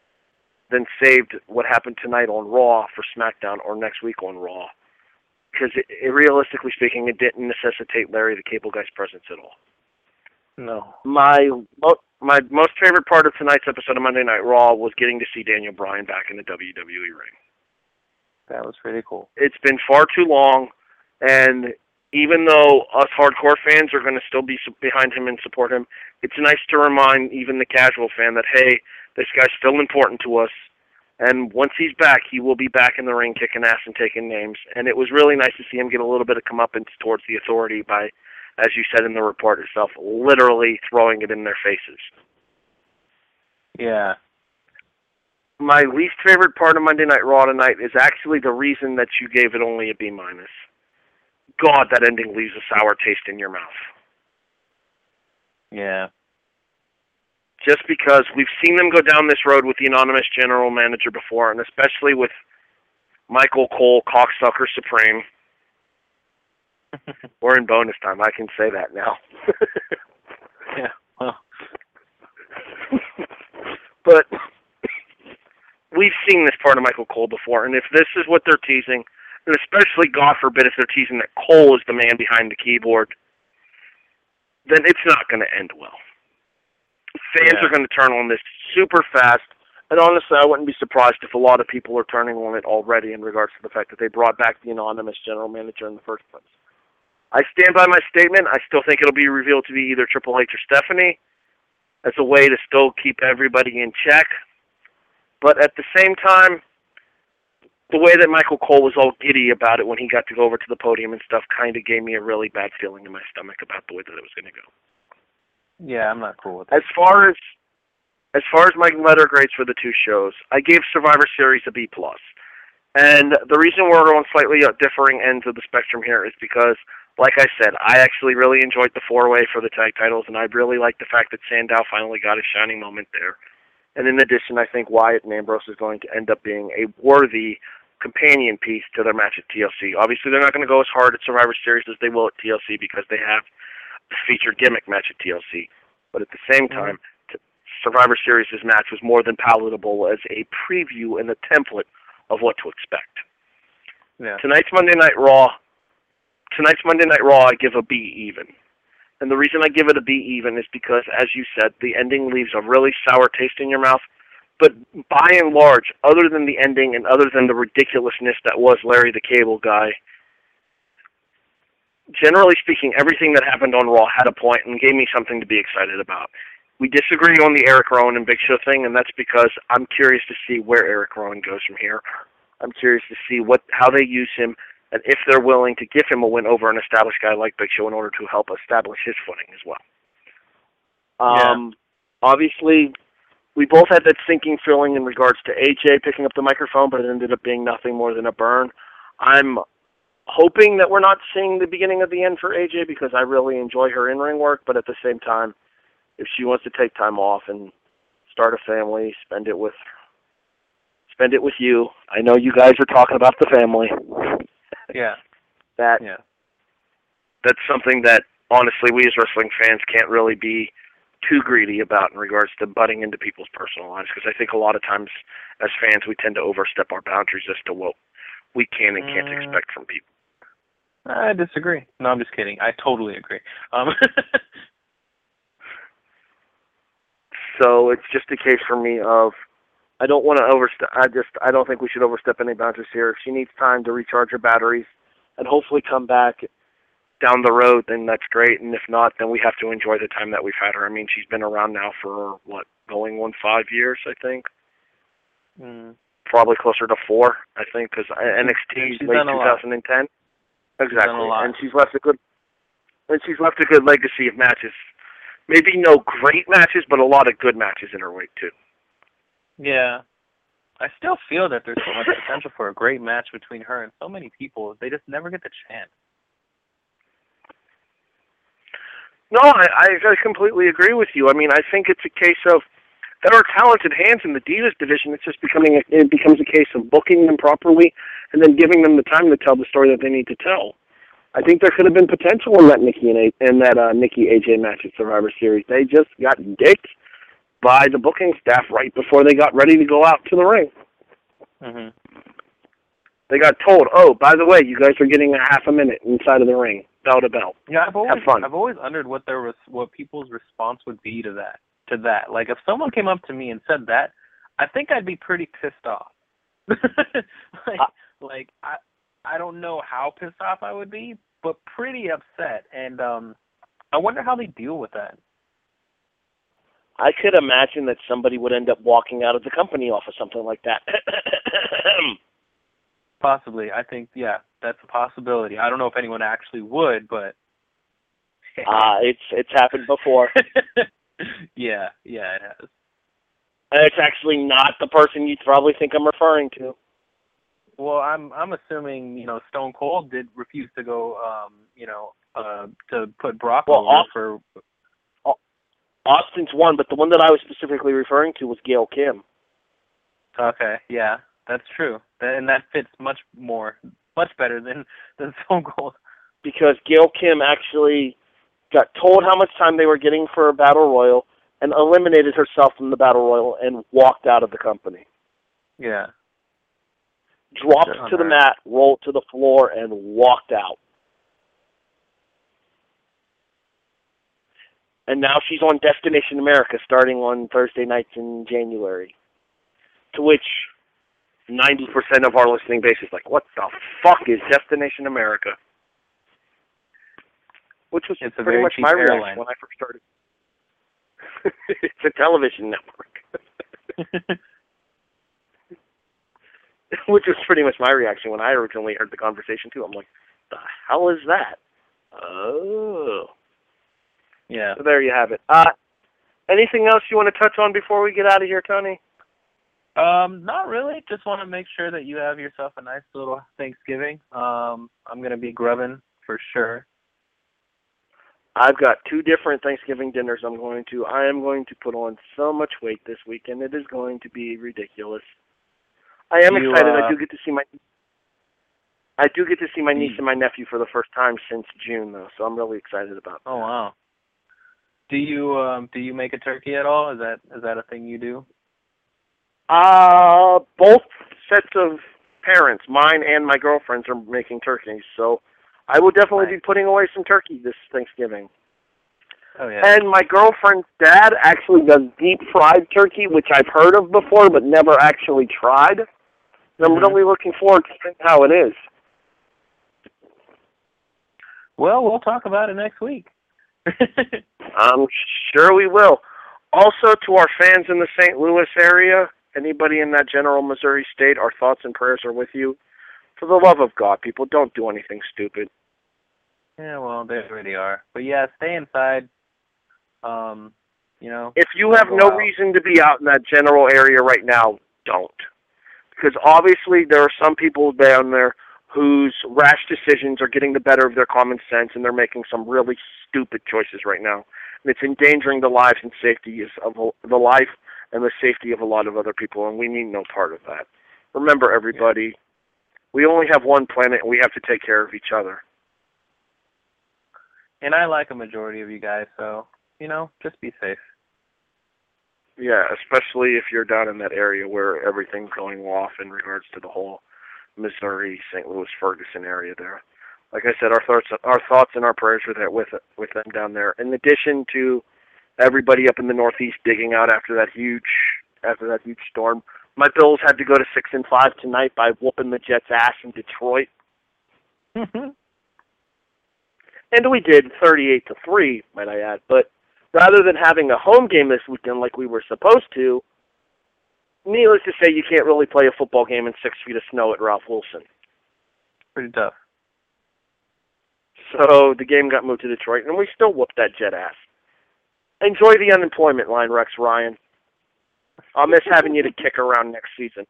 what happened tonight on Raw for SmackDown or next week on Raw. Because realistically speaking, it didn't necessitate Larry the Cable Guy's presence at all. No. My most favorite part of tonight's episode of Monday Night Raw was getting to see Daniel Bryan back in the WWE ring. That was pretty cool. It's been far too long, and even though us hardcore fans are going to still be behind him and support him, it's nice to remind even the casual fan that, hey, this guy's still important to us, and once he's back, he will be back in the ring kicking ass and taking names. And it was really nice to see him get a little bit of comeuppance towards the Authority by, as you said in the report itself, literally throwing it in their faces. Yeah. My least favorite part of Monday Night Raw tonight is actually the reason that you gave it only a B-. God, that ending leaves a sour taste in your mouth. Yeah. Just because we've seen them go down this road with the anonymous general manager before, and especially with Michael Cole, Cocksucker Supreme. We're in bonus time. I can say that now. Yeah. Well. But we've seen this part of Michael Cole before, and if this is what they're teasing, and especially, God forbid, if they're teasing that Cole is the man behind the keyboard, then it's not going to end well. Fans are going to turn on this super fast, and honestly, I wouldn't be surprised if a lot of people are turning on it already in regards to the fact that they brought back the anonymous general manager in the first place. I stand by my statement. I still think it'll be revealed to be either Triple H or Stephanie as a way to still keep everybody in check. But at the same time, the way that Michael Cole was all giddy about it when he got to go over to the podium and stuff kind of gave me a really bad feeling in my stomach about the way that it was going to go. Yeah, I'm not cool with that. As far as my letter grades for the two shows, I gave Survivor Series a B+. And the reason we're on slightly differing ends of the spectrum here is because, like I said, I actually really enjoyed the four-way for the tag titles, and I really like the fact that Sandow finally got a shining moment there. And in addition, I think Wyatt and Ambrose is going to end up being a worthy companion piece to their match at TLC. Obviously, they're not going to go as hard at Survivor Series as they will at TLC because they have the featured gimmick match at TLC. But at the same time, Survivor Series' match was more than palatable as a preview and a template of what to expect. Yeah. Tonight's Monday Night Raw, I give a B even. And the reason I give it a B even is because, as you said, the ending leaves a really sour taste in your mouth. But by and large, other than the ending and other than the ridiculousness that was Larry the Cable Guy, generally speaking, everything that happened on Raw had a point and gave me something to be excited about. We disagree on the Eric Rowan and Big Show thing, and that's because I'm curious to see where Eric Rowan goes from here. I'm curious to see how they use him, and if they're willing to give him a win over an established guy like Big Show in order to help establish his footing as well. Obviously, we both had that sinking feeling in regards to AJ picking up the microphone, but it ended up being nothing more than a burn. I'm hoping that we're not seeing the beginning of the end for AJ because I really enjoy her in-ring work, but at the same time, if she wants to take time off and start a family, spend it with you. I know you guys are talking about the family. Yeah. That's something that, honestly, we as wrestling fans can't really be too greedy about in regards to butting into people's personal lives, because I think a lot of times as fans we tend to overstep our boundaries as to what we can and can't expect from people. I disagree. No, I'm just kidding. I totally agree. So it's just a case for me of I don't want to overstep. I don't think we should overstep any boundaries here. If she needs time to recharge her batteries and hopefully come back down the road, then that's great. And if not, then we have to enjoy the time that we've had her. I mean, she's been around now for, going on 5 years, I think. Probably closer to 4, I think, because NXT late 2010. Exactly. And she's left a good legacy of matches. Maybe no great matches, but a lot of good matches in her wake, too. Yeah. I still feel that there's so much potential for a great match between her and so many people. They just never get the chance. No, I completely agree with you. I mean, I think it's a case of there are talented hands in the Divas division. It's just it becomes a case of booking them properly and then giving them the time to tell the story that they need to tell. I think there could have been potential in that Nikki AJ match at Survivor Series. They just got dicked by the booking staff right before they got ready to go out to the ring. Mm-hmm. They got told, "Oh, by the way, you guys are getting a half a minute inside of the ring, bell to bell." Yeah, have fun. I've always wondered what people's response would be to that. Like, if someone came up to me and said that, I think I'd be pretty pissed off. I don't know how pissed off I would be, but pretty upset. And I wonder how they deal with that. I could imagine that somebody would end up walking out of the company off of something like that. Possibly. I think, yeah, that's a possibility. I don't know if anyone actually would, but... it's happened before. Yeah, it has. And it's actually not the person you'd probably think I'm referring to. Well, I'm assuming, Stone Cold did refuse to go, to put Brock over for... Austin's one, but the one that I was specifically referring to was Gail Kim. Okay, yeah, that's true. And that fits much better than Stone Cold. Because Gail Kim actually got told how much time they were getting for a Battle Royal and eliminated herself from the Battle Royal and walked out of the company. Yeah. Dropped to the mat, rolled to the floor, and walked out. And now she's on Destination America starting on Thursday nights in January. To which 90% of our listening base is like, what the fuck is Destination America? Which was pretty much my reaction when I first started. It's a television network. Which was pretty much my reaction when I originally heard the conversation, too. I'm like, the hell is that? Oh. Yeah. So there you have it. Anything else you want to touch on before we get out of here, Tony? Not really. Just want to make sure that you have yourself a nice little Thanksgiving. I'm going to be grubbing for sure. I've got 2 different Thanksgiving dinners I am going to put on so much weight this weekend. It is going to be ridiculous. I am excited. I do get to see my niece and my nephew for the first time since June, though, so I'm really excited about that. Oh, wow. Do you make a turkey at all? Is that a thing you do? Both sets of parents, mine and my girlfriend's, are making turkeys, so I will definitely be putting away some turkey this Thanksgiving. Oh, yeah. And my girlfriend's dad actually does deep fried turkey, which I've heard of before but never actually tried. And I'm really looking forward to seeing how it is. Well, we'll talk about it next week. I'm sure we will. Also, to our fans in the St. Louis area, anybody in that general Missouri state, our thoughts and prayers are with you. For the love of God, people, don't do anything stupid. Yeah, well, they already are. But yeah, stay inside. If you have no reason to be out in that general area right now, don't. Because obviously there are some people down there whose rash decisions are getting the better of their common sense, and they're making some really stupid choices right now. And it's endangering the lives and safety of the life and the safety of a lot of other people, and we need no part of that. Remember, everybody, we only have one planet, and we have to take care of each other. And I like a majority of you guys, so, just be safe. Yeah, especially if you're down in that area where everything's going off in regards to the whole Missouri, St. Louis, Ferguson area there. Like I said, our thoughts and our prayers are there with them down there. In addition to everybody up in the Northeast digging out after that huge storm. My Bills had to go to 6-5 tonight by whooping the Jets' ass in Detroit. And we did 38-3, might I add. But rather than having a home game this weekend like we were supposed to, needless to say, you can't really play a football game in 6 feet of snow at Ralph Wilson. Pretty tough. So the game got moved to Detroit, and we still whooped that Jet ass. Enjoy the unemployment line, Rex Ryan. I'll miss having you to kick around next season.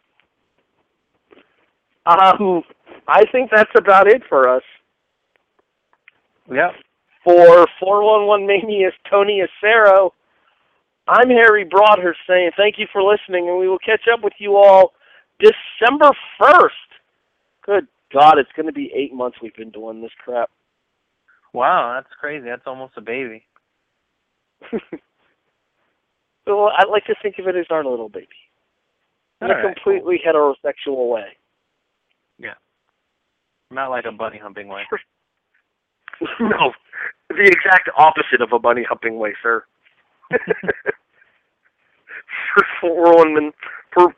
I think that's about it for us. Yep. For 411 Mania's Tony Acero, I'm Harry Broadhurst saying thank you for listening, and we will catch up with you all December 1st. Good God, it's going to be 8 months we've been doing this crap. Wow, that's crazy. That's almost a baby. So I like to think of it as our little baby. In a completely heterosexual way. Yeah. Not like a bunny humping way. No, the exact opposite of a bunny humping way, sir. For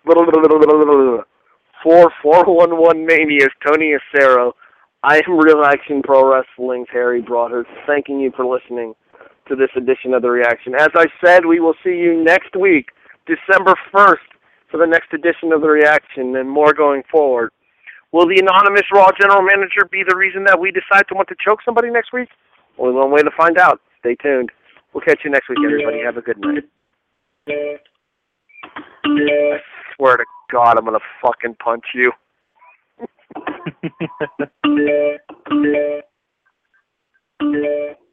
411 Mania's Tony Acero, I am Real Action Pro Wrestling's Harry Broadhurst, thanking you for listening to this edition of The Reaction. As I said, we will see you next week, December 1st, for the next edition of The Reaction and more going forward. Will the anonymous Raw General Manager be the reason that we decide to want to choke somebody next week? Only one way to find out. Stay tuned. We'll catch you next week, everybody. Have a good night. I swear to God, I'm going to fucking punch you.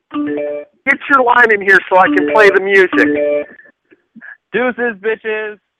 Get your line in here so I can play the music. Deuces, bitches.